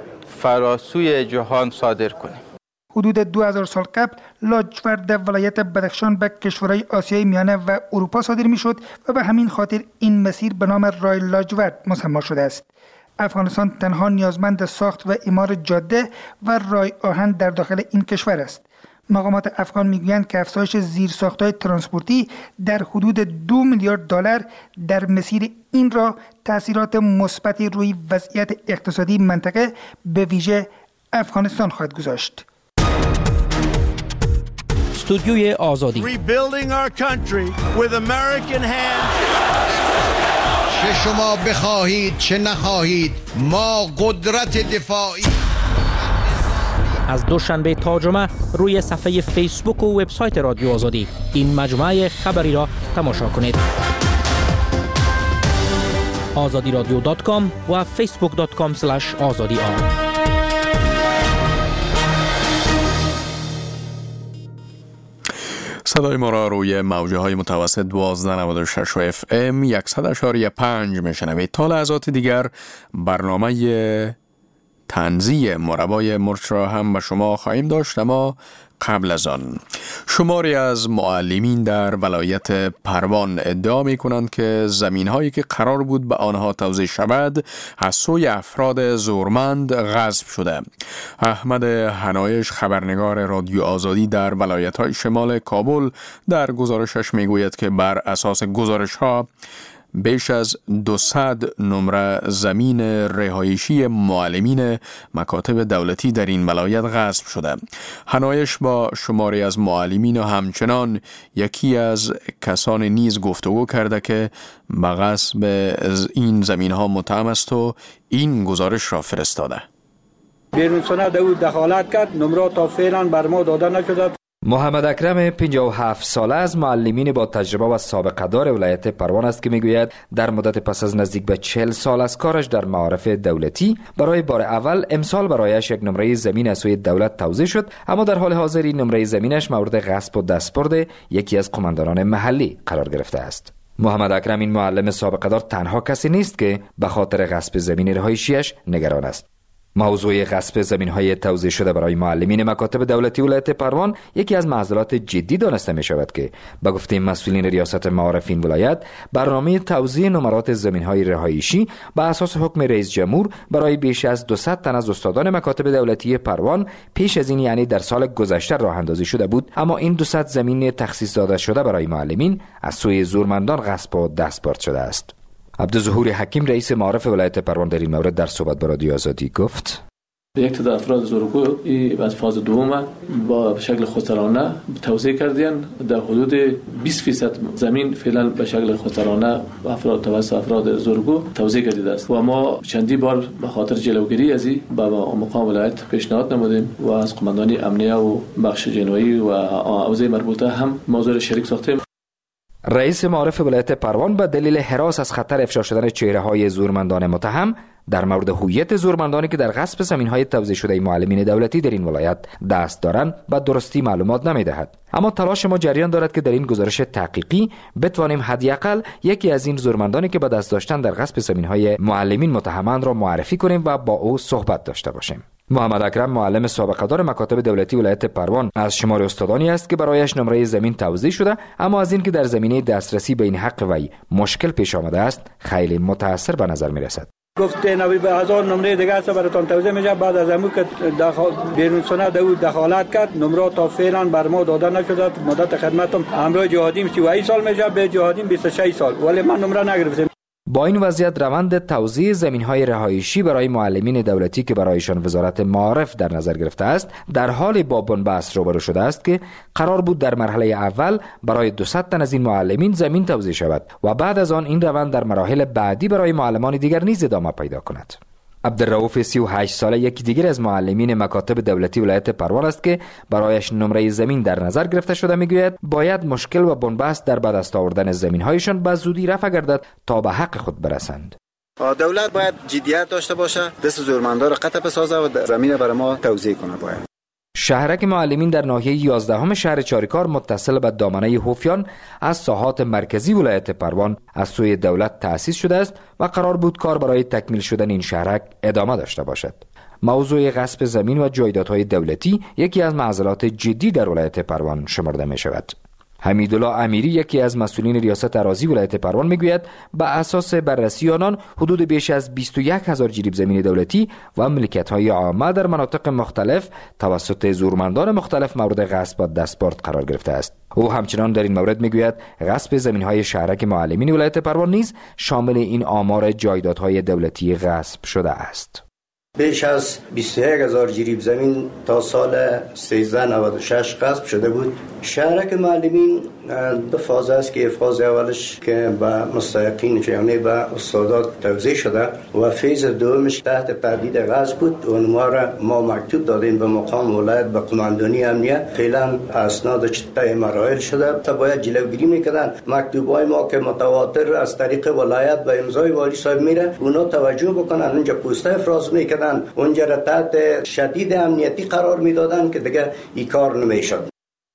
فراسوی جهان صادر کنیم. حدود دو هزار سال قبل لاجورد ولایت بدخشان به کشورهای آسیای میانه و اروپا صادر میشد و به همین خاطر این مسیر به نام راه لاجورد مسمی شده است. افغانستان تنها نیازمند ساخت و اعمار جاده و راه آهن در داخل این کشور است. مقامات افغان میگویند که افزایش زیرساخت‌های ترانسپورتی در حدود دو میلیارد دلار در مسیر این راه تأثیرات مثبتی روی وضعیت اقتصادی منطقه به ویژه افغانستان خواهد گذاشت. استودیوی آزادی Rebuilding our country with American hands. چه شما بخواهید چه نخواهید ما قدرت دفاعی. از دوشنبه تا جمعه روی صفحه فیسبوک و وبسایت رادیو آزادی این مجموعه خبری را تماشا کنید. آزادی رادیو دات کام و فیسبوک دات کام اسلش آزادی آر. صدای ما را روی موجه های متوسط دوازده نود و شش اف ام صد و اشاره پنج میشنوید. تا لحظات دیگر برنامه تنزیه مربای مرچ را هم به شما خواهیم داشت، اما قبل از آن شماری از معلمین در ولایت پروان ادعا می کنند که زمین هایی که قرار بود به آنها توزیع شود از سوی افراد زورمند غصب شده. احمد حنایش خبرنگار رادیو آزادی در ولایت های شمال کابل در گزارشش می گوید که بر اساس گزارش ها بیش از دویست نمره زمین رهایشی معلمین مکاتب دولتی در این ولایت غصب شده. حنایش با شماری از معلمین و همچنان یکی از کسان نیز گفتگو کرده که به غصب این زمین ها متهم است و این گزارش را فرستاده. بیرون سند او دخالت کرد، نمرات تا فعلا بر ما داده نشده. محمد اکرم پنجاه و هفت ساله از معلمین با تجربه و سابقه دار ولایت پروان است که میگوید در مدت پس از نزدیک به چهل سال از کارش در معارف دولتی برای بار اول امسال برایش یک نمره زمین از سوی دولت توزیع شد، اما در حال حاضر این نمره زمینش مورد غصب و دستبرد یکی از قماندانان محلی قرار گرفته است. محمد اکرم این معلم سابقه دار تنها کسی نیست که به خاطر غصب زمین رهایشیش نگران است. موضوع غصب زمین‌های توزیع شده برای معلمین مکاتب دولتی ولایت پروان یکی از معضلات جدی دانسته می شود که به گفته مسئولین ریاست معارف این ولایت برنامه توزیع نمرات زمین‌های رهایشی به اساس حکم رئیس جمهور برای بیش از دویست تن از استادان مکاتب دولتی پروان پیش از این یعنی در سال گذشته راه اندازی شده بود، اما این دویست زمین تخصیص داده شده برای معلمین از سوی زورمندان غصب و دستبرد شده است. عبدالظهور حکیم رئیس معارف ولایت پروان در این مورد در صحبت با رادیو آزادی گفت: یک تعداد افراد زورگو از فاز دوم با شکل خودسرانه توزیع کردن. در حدود بیست درصد زمین فعلا به شکل خودسرانه افراد توسط افراد زورگو توزیع گردیده است و ما چندی بار به خاطر جلوگیری از این به مقام ولایت پیشنهاد نمودیم و از قماندانی امنیه و بخش جنایی و حوزه مربوطه هم موضوع شریک ساختیم. رئیس معارف ولایت پروان به دلیل هراس از خطر افشا شدن چهره‌های زورمندان متهم در مورد هویت زورمندانی که در غصب زمین‌های توزیع شده معلمین دولتی در این ولایت دست دارند به درستی معلومات نمی‌دهد. اما تلاش ما جریان دارد که در این گزارش تحقیقی بتوانیم حداقل یکی از این زورمندانی که به دست داشتن در غصب زمین‌های معلمین متهمند را معرفی کنیم و با او صحبت داشته باشیم. محمد اکرم معلم سابقه دار مکاتب دولتی ولایت پروان از شمار استادانی است که برایش نمره زمین توزیع شده، اما از این که در زمینه دسترسی به این حق وی مشکل پیش آمده است خیلی متأثر به نظر می رسد. گفته نوی به هزار نمره دیگه است براتون توزیع میشه. بعد از امو که دخال بیرون سند او دخالت کرد نمره تا فعلا بر ما داده نشده. مدت خدمتم همراه جهادیم سی و هشت سال میشه، به جهادیم بیست و شش سال، ولی من نمره نگرفتم. با این وضعیت روند توزیع زمین‌های رهایشی برای معلمین دولتی که برایشان وزارت معارف در نظر گرفته است در حال با بنبست روبرو شده است که قرار بود در مرحله اول برای دویست تن از این معلمین زمین توزیع شود و بعد از آن این روند در مراحل بعدی برای معلمان دیگر نیز ادامه پیدا کند. عبدالرؤوف سی و هشت ساله یکی دیگر از معلمین مکاتب دولتی ولایت پروان است که برایش نمره زمین در نظر گرفته شده میگوید باید مشکل و بنبست در به دست آوردن زمین‌هایشان به زودی رفع گردد تا به حق خود برسند. دولت باید جدیت داشته باشه، دست زورمندان را قطع بسازه و زمین برای ما توزیع کنه. باید شهرک معلمین در ناحیه یازدهم شهر چاریکار متصل به دامنه هوفیان از ساحات مرکزی ولایت پروان از سوی دولت تأسیس شده است و قرار بود کار برای تکمیل شدن این شهرک ادامه داشته باشد. موضوع غصب زمین و جایدادهای دولتی یکی از معضلات جدی در ولایت پروان شمرده می شود. حمیدالله امیری یکی از مسئولین ریاست اراضی ولایت پروان میگوید به اساس بررسی آنان حدود بیش از بیست و یک هزار جریب زمین دولتی و ملکیت‌های عامه در مناطق مختلف توسط زورمندان مختلف مورد غصب و دستبرد قرار گرفته است. او همچنان در این مورد میگوید غصب زمین‌های شهرک معلمین ولایت پروان نیز شامل این آمار جایدادهای دولتی غصب شده است. بیش از بیست و یک هزار جریب زمین تا سال سیزده نود و شش غصب شده بود. شهرک معلمین دو فاز است که فاز اولش که به مستحقین یعنی به استادات توزیع شده و فیز دومش تحت تهدید غصب بود و اونها را ما مکتوب دادیم به مقام ولایت به قماندانی امنیه. فعلا اسناد طی مراحل شده تا باید جلوگیری میکردن. مکتوبای ما که متواتر از طریق ولایت به امضای والی صاحب میره اونا توجه بکنن، اونجا پوسته افراز میکردن، اونجا را تحت شدید امنیتی قرار میدادن که دیگه این کار نمیشد.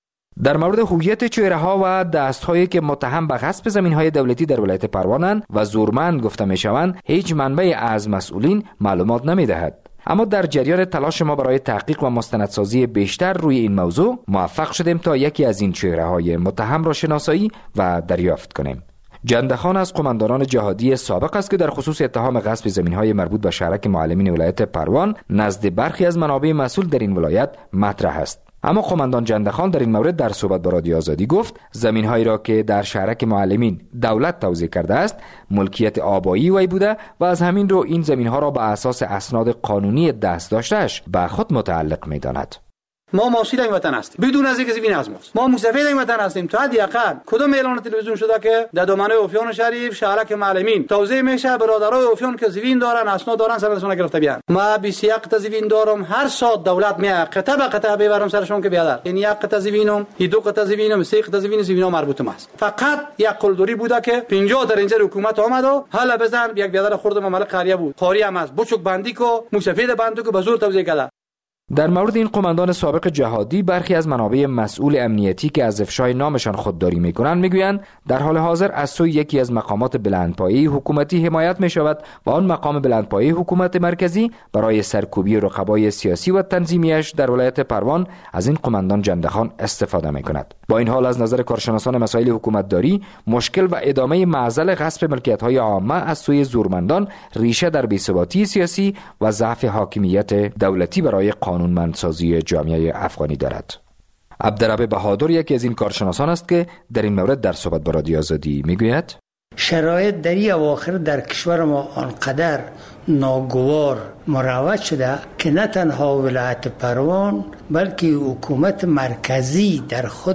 در مورد هویت چهره‌ها و دست‌هایی که متهم به غصب زمین‌های دولتی در ولایت پروانند و زورمند گفته می‌شوند هیچ منبع از مسئولین معلومات نمی‌دهد. اما در جریان تلاش ما برای تحقیق و مستندسازی بیشتر روی این موضوع موفق شدیم تا یکی از این چهره‌های متهم را شناسایی و دریافت کنیم. جندخان از قماندانان جهادی سابق است که در خصوص اتهام غصب زمین‌های مربوط به شهرک معلمین ولایت پروان نزد برخی از منابع مسئول در این ولایت مطرح است. اما قماندان جندخان در این مورد در صحبت با رادیو آزادی گفت زمین‌هایی را که در شهرک معلمین دولت توزیع کرده است ملکیت آبایی وی بوده و از همین رو این زمین‌ها را به اساس اسناد قانونی دست داشته‌اش به خود متعلق می‌داند. ما مسئول این وطن هستیم بدون از اینکه زمین از ماست. ما مستفید این وطن هستیم. تا حد اقل کدام اعلان تلویزیون شده که در دامنه اوفیان شریف شهرک معلمین توزیع میشه برادرای اوفیان که زمین دارن اسناد دارن سرشون گرفته بیان. ما بیست و یک قطعه زمین دارم. هر سال دولت میاد قطعه به قطعه ببرم سرشون که بیادر. این یک قطعه زمینم، این دو قطعه زمینم، سه قطعه زمین زمینا مربوط است. فقط یک قلدری بوده که پنجاه درنجه حکومت آمد و حالا بزن یک بیادر خرد مملک قریه بود. قاری هم از بچوک بندی کو مستفید بندو که به زور توزیع کرده. در مورد این قماندان سابق جهادی برخی از منابع مسئول امنیتی که از افشای نامشان خودداری میکنند میگویند در حال حاضر از سوی یکی از مقامات بلندپایه حکومتی حمایت میشود و آن مقام بلندپایه حکومت مرکزی برای سرکوبی رقبای سیاسی و تنظیمیش در ولایت پروان از این قماندان جندخان استفاده میکند. با این حال از نظر کارشناسان مسائل حکومتداری مشکل و ادامه معضل غصب ملکیت‌های عامه از سوی زورمندان ریشه در بی‌ثباتی سیاسی و ضعف حاکمیت دولتی برای قانونمندسازی جامعه افغانی دارد. عبدالرب بهادر یکی از این کارشناسان است که در این مورد در صحبت با رادیو آزادی میگوید شرایط در این اواخر در کشور ما آنقدر ناگوار مروج شده که نه تنها ولایت پروان بلکه حکومت مرکزی در خود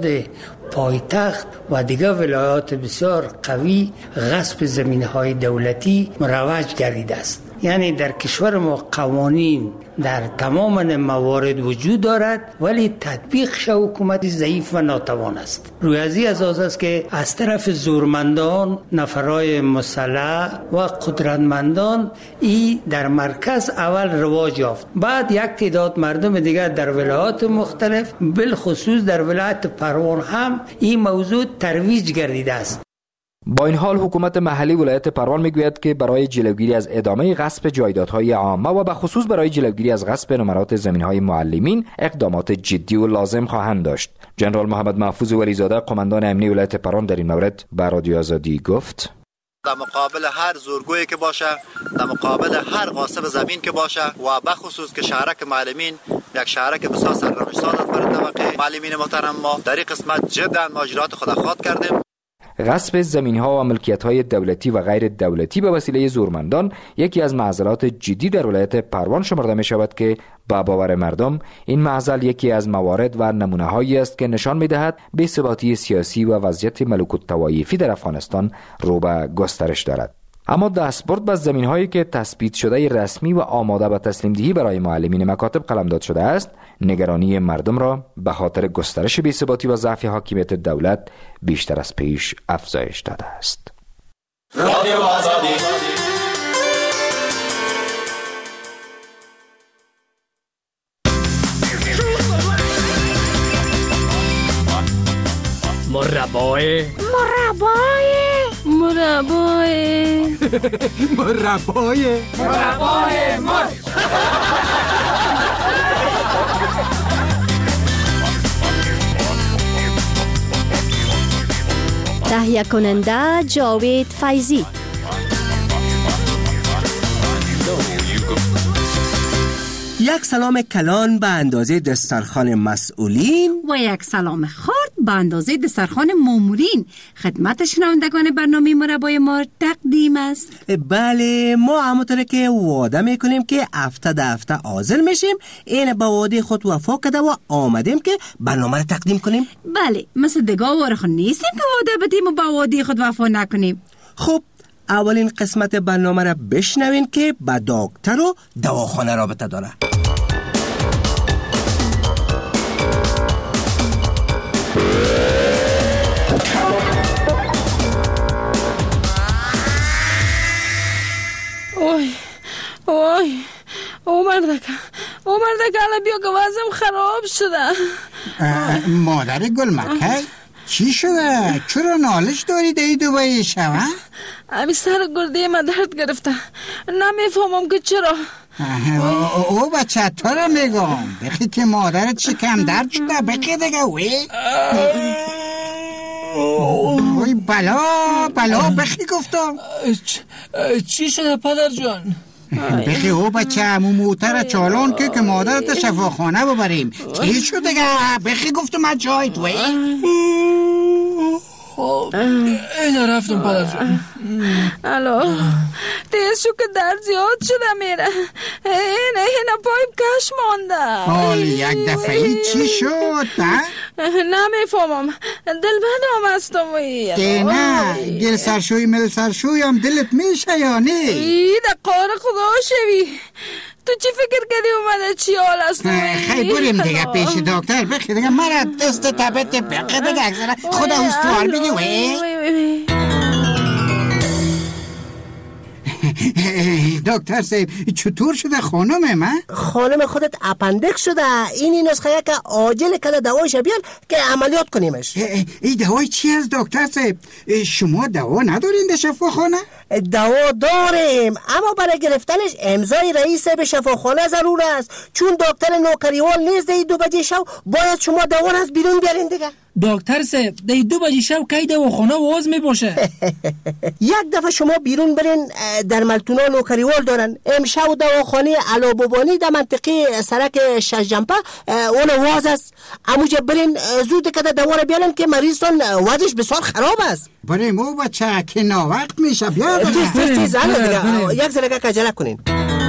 پایتخت و دیگر ولایات بسیار قوی غصب زمین‌های دولتی مروج گردیده است. یعنی در کشور ما قوانین در تمام موارد وجود دارد ولی تطبیقش حکومت ضعیف و ناتوان است. روی از این اساس است که از طرف زورمندان، نفرای مسلح و قدرتمندان ای در مرکز اول رواج یافت. بعد یک تعداد مردم دیگر در ولایات مختلف بالخصوص در ولایت پروان هم این موضوع ترویج گردیده است. با این حال حکومت محلی ولایت پروان میگوید که برای جلوگیری از ادامه غصب جایدادهای عامه و به خصوص برای جلوگیری از غصب نمرات زمینهای معلمین اقدامات جدی و لازم خواهند داشت. جنرال محمد محفوظ ولیزاده قماندان امنی ولایت پروان در این مورد به رادیو آزادی گفت در مقابل هر زورگویی که باشه، در مقابل هر غاصب زمین که باشه و به خصوص که شهرک معلمین یک شهرک بسیار سرنوشت ساز برای طبقه معلمین محترم ما در این قسمت جدا ماجرات خود خواهد کردیم. غصب زمین‌ها و ملکیت‌های دولتی و غیر دولتی به وسیله زورمندان یکی از معضلات جدی در ولایت پروان شمرده می‌شود که با باور مردم این معضل یکی از موارد و نمونه‌هایی است که نشان می‌دهد بی‌ثباتی سیاسی و وضعیت ملکوت طوایفی در افغانستان رو به گسترش دارد. اما دستبرد به زمین‌هایی که تثبیت شده رسمی و آماده به تسلیم دهی برای معلمین مکاتب قلمداد شده است، نگرانی مردم را به خاطر گسترش بی‌ثباتی و ضعف حاکمیت دولت بیشتر از پیش افزایش داده است. رادیو آزادی مربای مربای مربای مربای مربای مر تهیه کننده جاوید فیضی. یک سلام کلان به اندازه دسترخوان مسئولین و یک سلام خرد به اندازه دسترخوان مامورین خدمت شنوندگان برنامه مربای ما تقدیم است. بله، ما همونطور که وعده میکنیم که هفته ده هفته حاضر میشیم، این به وعده خود وفا کرده و آمدیم که برنامه را تقدیم کنیم. بله، مثل دگاه وارخون نیستیم که وعده بدیم و به وعده خود وفا نکنیم. خب اولین قسمت برنامه را بشنوین که با دکتر و دواخانه رابطه داره. اوی اوی او مردکه او مردکه الان بیا که وضعم خراب شده. مادر گلمکه چی شده؟ چرا نالش داری دایی دوبایی شوه؟ امی سر گرده من درد گرفته، نمیفهمم که چرا. او, او بچه تو رو میگم بخی که مادرت چی کم درد شده بخی دیگه وی اوی بلا بلا بخی گفتم. چی شده پدر جان؟ بخی او بچه همون موتر چالان که که مادرت شفاخانه ببریم. چی شده دیگه بخی گفتم از جایت وی. خب این رفتم پدر جان. الو تیز شو که درد زیاد شده میره. اینه اینه پایم کش مانده. حال یک دفعه چی شد نه؟ نمیفهمم، دل بند آمستم. که نه گل سرشوی مل سرشوی هم دلت میشه یا نه؟ ای ده قار خدا شوی. تو چی فکر کردی اومده چی حال است؟ خیلی بریم دیگه پیش دکتر بخی دیگه مرا دست تبت بقه دیگه اکثر خدا استوار بگی وی دکتر صاحب چطور شده خانم من؟ خانم خودت اپندکس شده. این نسخه که عاجل کده دوایش بیان که عملیات کنیمش. این دوای چی از دکتر صاحب؟ شما دوا ندارین در شفاخانه؟ دوا داریم اما برای گرفتنش امضای رئیس به شفاخانه ضرور است، چون دکتر نوکریوال نیست. دی دو بجه شب باید شما دوا از بیرون بیارین دیگه. دکتر صاحب دی دو بجه شب کی دواخانه واز می باشه؟ یک دفعه شما بیرون برین، در ملتونا نوکریوال دارن. امشب دواخانه علابوبانی در منطقه سرک ششجنپه اون واز است. اموجه برین زود که دوا رو بیارن که مریضتون وضعش بسیار خراب است. بریم او بچه که ناوقت میشه بیا تیز تیز تیز دیگه یک زلگه کجله کنین.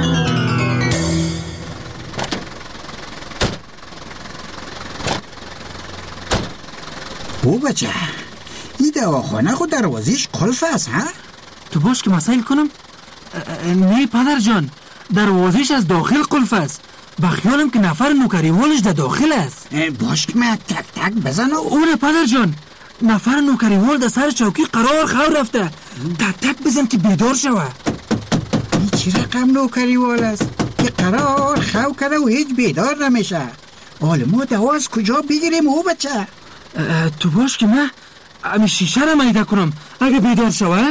او بچه این دواخانه خود دروازیش قلف است ها؟ تو باش که مسائل کنم؟ نه پدر جان، دروازیش از داخل قلف است. بخیالم که نفر نوکریوالش در داخل است. باش که من تک تک بزنم. اونه پدر جان، نفر نوکریوال در سر چوکی قرار خور رفته. تک تک بزن که بیدار شوه. این چی رقم نوکریوال است که قرار خو کرده و هیچ بیدار نمیشه؟ حال ما دوا از کجا بگیریم او بچه؟ تو باش که من امی شیشه را میده کنم اگه بیدار شوه.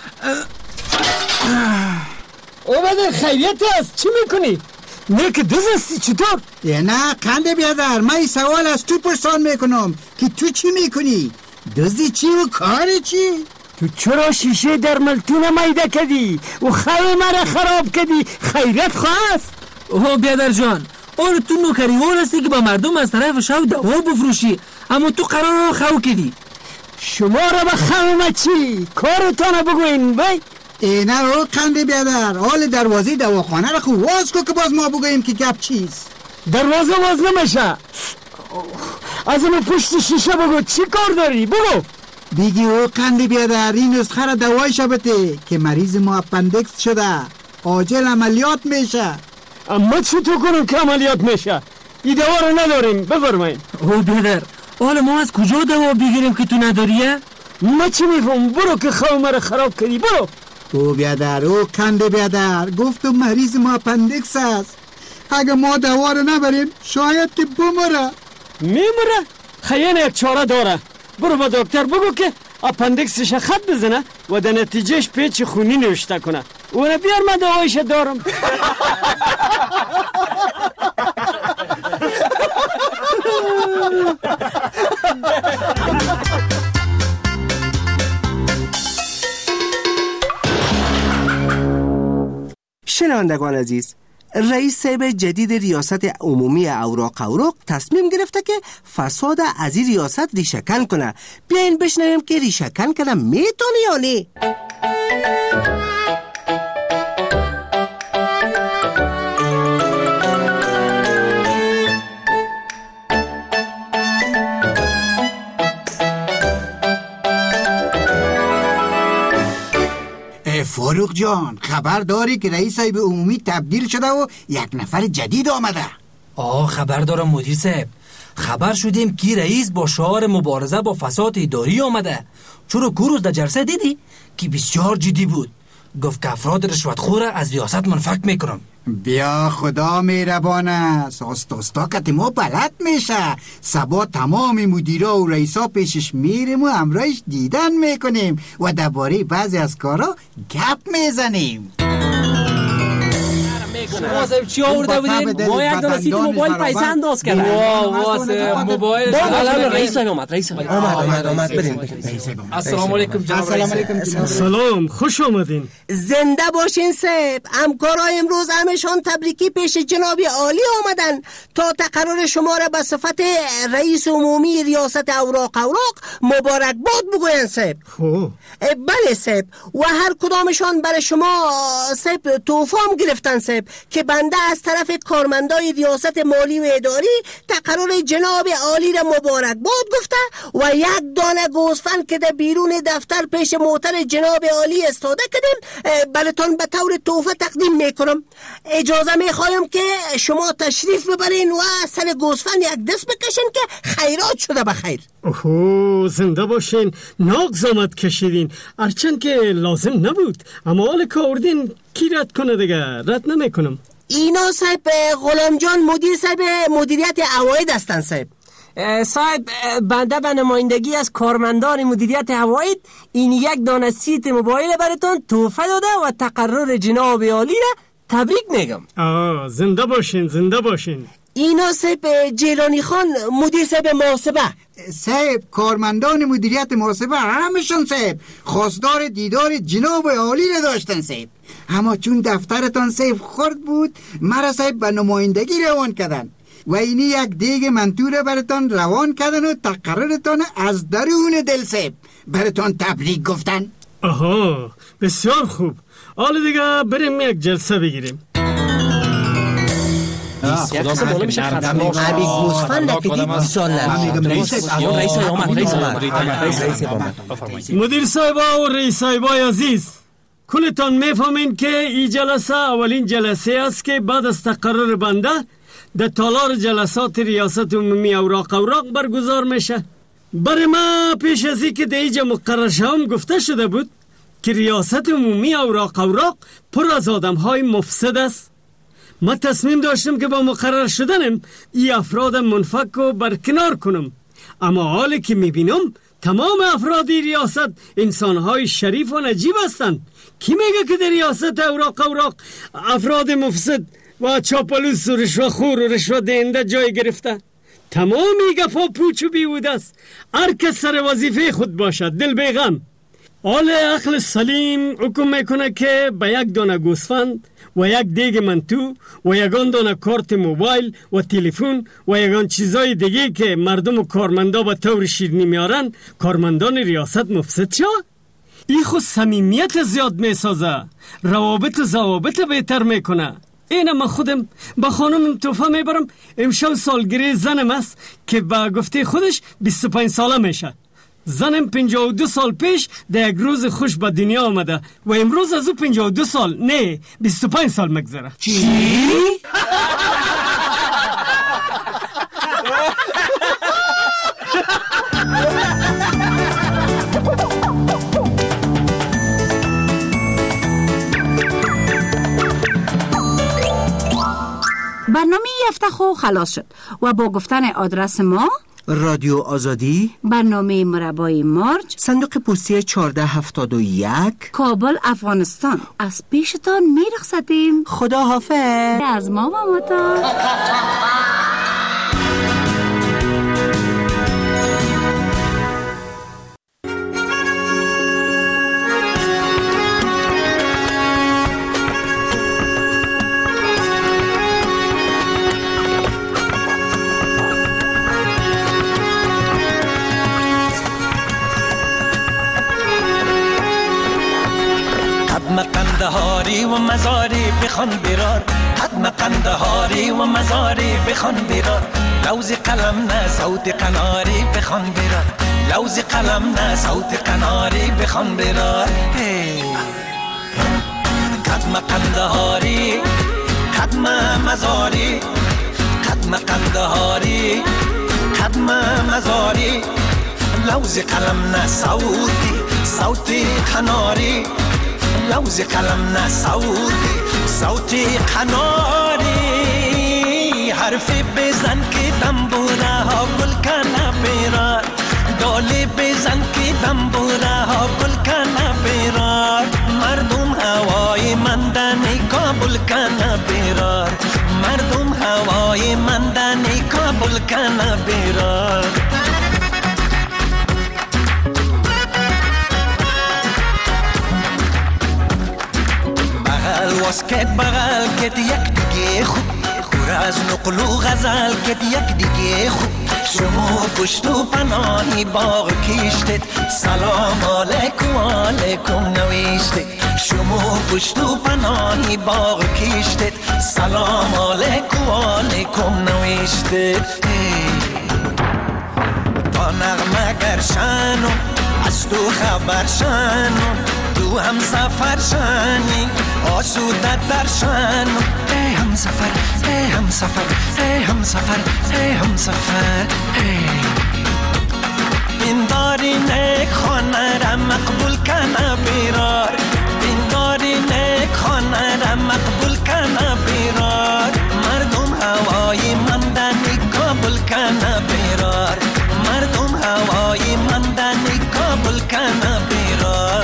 او بدر خیریت است چی میکنی؟ نه که دوز هستی چطور؟ یه نه قنده بیادر، من این سوال از تو پرسان میکنم که تو چی میکنی؟ دوزی چی و کار چی؟ تو چرا شیشه در ملتون میده کردی و خواه مرا خراب کردی؟ خیرت خواست؟ اوه بیادر جان، آره تو نوکریوال هستی که با مردم از طرف شو دوا بفروشی، اما تو قرار رو خو کردی. شما را به خواهم چی؟ کارتان بگوین بای؟ اینه رو قنده بیادر، حال دروازه دواخانه را خوب واز کن که باز ما بگویم که گپ چیست. دروازه واز نمیشه. از اون پشت شیشه بگو چی کار داری؟ بگو. بیگی او قنده بیادر، این نسخه را دوایش بده که مریض ما اپندکس شده، عاجل عملیات میشه. اما چطور کنم که عملیات میشه؟ این دوا رو نداریم، بفرمایید. او بیادر، حالا ما از کجا دوا بگیریم که تو نداریه؟ ما چی میفهم؟ برو که خواه مرا خراب کردی، برو. او بیادر، او کنده بیادر، گفتم مریض ما اپندکس است. اگه ما دوا رو نبریم شاید که بمره. میمره؟ خیلی یک چاره داره. برو با دکتر بگو که اپندکسش خط بزنه و در نتیجهش پیچ خونی نوشته کنه. اونه بیار من دوایش دارم. شنوندگان عزیز، رئیس صاحب جدید ریاست عمومی اوراق اوراق تصمیم گرفته که فساد از این ریاست ریشه‌کن کنه. بیاین بشنویم که ریشه‌کن کنه میتونه یا نه. فاروق جان، خبر داری که رئیس صاحب عمومی تبدیل شده و یک نفر جدید آمده؟ آه خبر دارم مدیر صاحب. خبر شدیم که رئیس با شعار مبارزه با فساد اداری آمده. چرا کوروز در جلسه دیدی که بسیار جدی بود؟ گفت که افراد رشوتخور از ریاست منفک میکنم. بیا خدا مهربان است. استاستا که ما بلد میشه. سبا تمام مدیرا و رئیسا پیشش میریم و امرایش دیدن میکنیم و درباره بعضی از کارا گپ میزنیم. شما صاحب چی آورده بودین؟ ما یک دانه سیت موبایل پیسه انداز کردیم. واه واه موبایل بالا رئیس صاحب اومد رئیس صاحب اومد اومد اومد بریم. السلام علیکم جناب رئیس. سلام خوش آمدین. زنده باشین صاحب. همکارای امروز همشان تبریکی پیش جناب عالی آمدن تا تقرر شما را به صفت رئیس عمومی ریاست اوراق اوراق مبارکباد بگوین صاحب. خب بله صاحب و هر کدامشان برای شما صاحب تحفه هم گرفتن صاحب که بنده از طرف کارمندای ریاست مالی و اداری تقرر جناب عالی را مبارکباد گفته و یک دانه گوسفند که در بیرون دفتر پیش موتر جناب عالی استاده کردیم براتون به طور تحفه تقدیم میکنم. اجازه میخوایم که شما تشریف ببرین و سر گوسفند یک دست بکشین که خیرات شده بخیر. اوه زنده باشین. ناق زامت کشیدین هرچند که لازم نبود اما حال کاردین کی رد کنه دیگه رد نمیکنم. اینا صاحب غلام جان مدیر صاحب مدیریت عواید هستن صاحب. صاحب بنده به نمایندگی از کارمندان مدیریت عواید این یک دانه سیت موبایل براتون تحفه داده و تقرر جناب عالی را تبریک میگم. آه زنده باشین زنده باشین. اینا صاحب جیلانی خان مدیر صاحب محاسبه. صاحب کارمندان مدیریت محاسبه همشون صاحب خواستار دیدار جناب عالی را داشتن صاحب اما چون دفترتان صاحب خرد بود مرا صاحب به نمایندگی روان کردن و اینی یک دیگ منطوره براتان روان کردن و تقررتان از درون دل صاحب براتان تبریک گفتن. آها بسیار خوب. حالا دیگه بریم یک جلسه بگیریم. یک قسم بالا میشه خدمات عبی گوسفند نکدید بیست سال نمیگم. رئیس رئیس اومد رئیس اومد مدیر صاحب و رئیس صاحبای عزیز کلتان میفهمین که این جلسه اولین جلسه است که بعد از تقرر بنده در تالار جلسات ریاست عمومی اوراق اوراق برگزار میشه. برای ما پیش از این که در اینجا مقرر شوم گفته شده بود که ریاست عمومی اوراق اوراق پر از آدم های مفسد است. ما تصمیم داشتم که با مقرر شدنم این افراد منفک و برکنار کنم اما حالی که میبینم تمام افراد ریاست انسانهای شریف و نجیب هستند. کی میگه که در ریاست اوراق اوراق افراد مفسد و چاپلوس و رشوه‌خور و رشوه دهنده جای گرفته؟ تمامی گپا پوچ و بیهوده است. هر کس سر وظیفه خود باشد دل بیغم. حال عقل سلیم حکم میکنه که به یک دانه گوسفند و یک دیگ منتو و یگان دانه کارت موبایل و تلفن و یگان چیزای دیگه که مردم و کارمندا به طور شیرینی میارن کارمندان ریاست مفسد شد. این خود صمیمیت زیاد میسازه، روابط و ضوابط بهتر میکنه. اینه من خودم با خانم تحفه میبرم. امشب سالگیری زنم است که با گفته خودش بیست و پنج ساله میشه. زنم پنجاه و دو سال پیش در یک روز خوش به دنیا آمده و امروز از او پنجاه و دو سال نه بیست و پنج سال مگذره. چی؟ برنامه یفته خو خلاص شد و با گفتن آدرس ما رادیو آزادی برنامه مربای مارج صندوق پستی چهارده هفتاد و یک کابل افغانستان از پیشتان میرخصتیم. خدا حافظ از ما و متا. قندهاری و مزاری بخوان برار، حتم قندهاری و مزاری بخوان برار. لوز قلم نه صوت قناری بخوان برار، لوز قلم نه صوت قناری بخوان برار. قدم قندهاری قدم مزاری، قدم قندهاری قدم مزاری. لوز قلم نه صوتی صوتی قناری، لوز قلم نه صوتی صوتی قناری. حرفی بزن که دنبوره ها گل کنه بیرار، دالی بزن که دنبوره ها گل کنه بیرار. مردم هوای مندنی کابل کنه بیرار. قبول کنه بیرار بغل واسکت بغل کت یک دیگه خوب خور از نقل و غزل کت یک دیگه خوب شما پشت و پناهی باغ کشتید سلام علیکم علیکم نوشتید شما پشت و پناهی باغ کشتید سلام علیکم علیکم نوشتید تا نغمه گرشنو از تو خبر شنو تو هم سفر شنی آسودت در شنو ای هم سفر ای هم سفر ای هم سفر ای هم سفر این داری نیک خانه را مقبول کنه بیرار این داری نیک خانه را مقبول کنه بیرار مردم هوای مندنی قبول کنه بیرار مردم هوای مندنی قبول کنه بیرار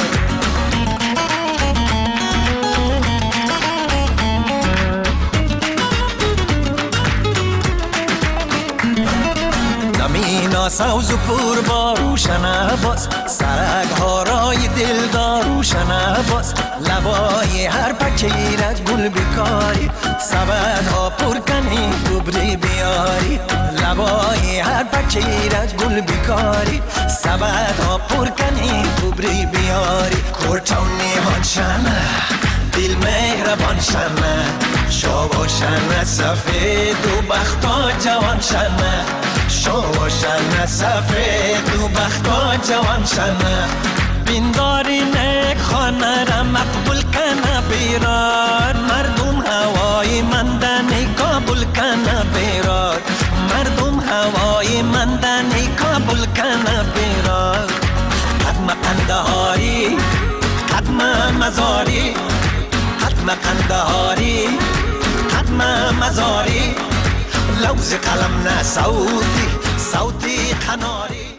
زمین سوز و پر با روشن باز سرک ها رای دل دار روشن باز لبای هر پکیرت گل بکاری سبد ها پر کنی گبری بیاری لبای هر پکیرت گل بکاری سبد ها پر کنی گبری بیاری کورچونی هان شنه دل مهربان شنه شابا شنه سفید و بختا جوان شنه شابا شنه سفید و بختا جوان شنه بینداری نیک خانه را مقبول کنه بیرار مردم هوای مندنی قبول کنه بیرار مردم هوای مندنی قبول کنه بیرار قدم قندهاری قدم مزاری قدم قندهاری قدم مزاری لوز قلم نه صوتی صوتی قناری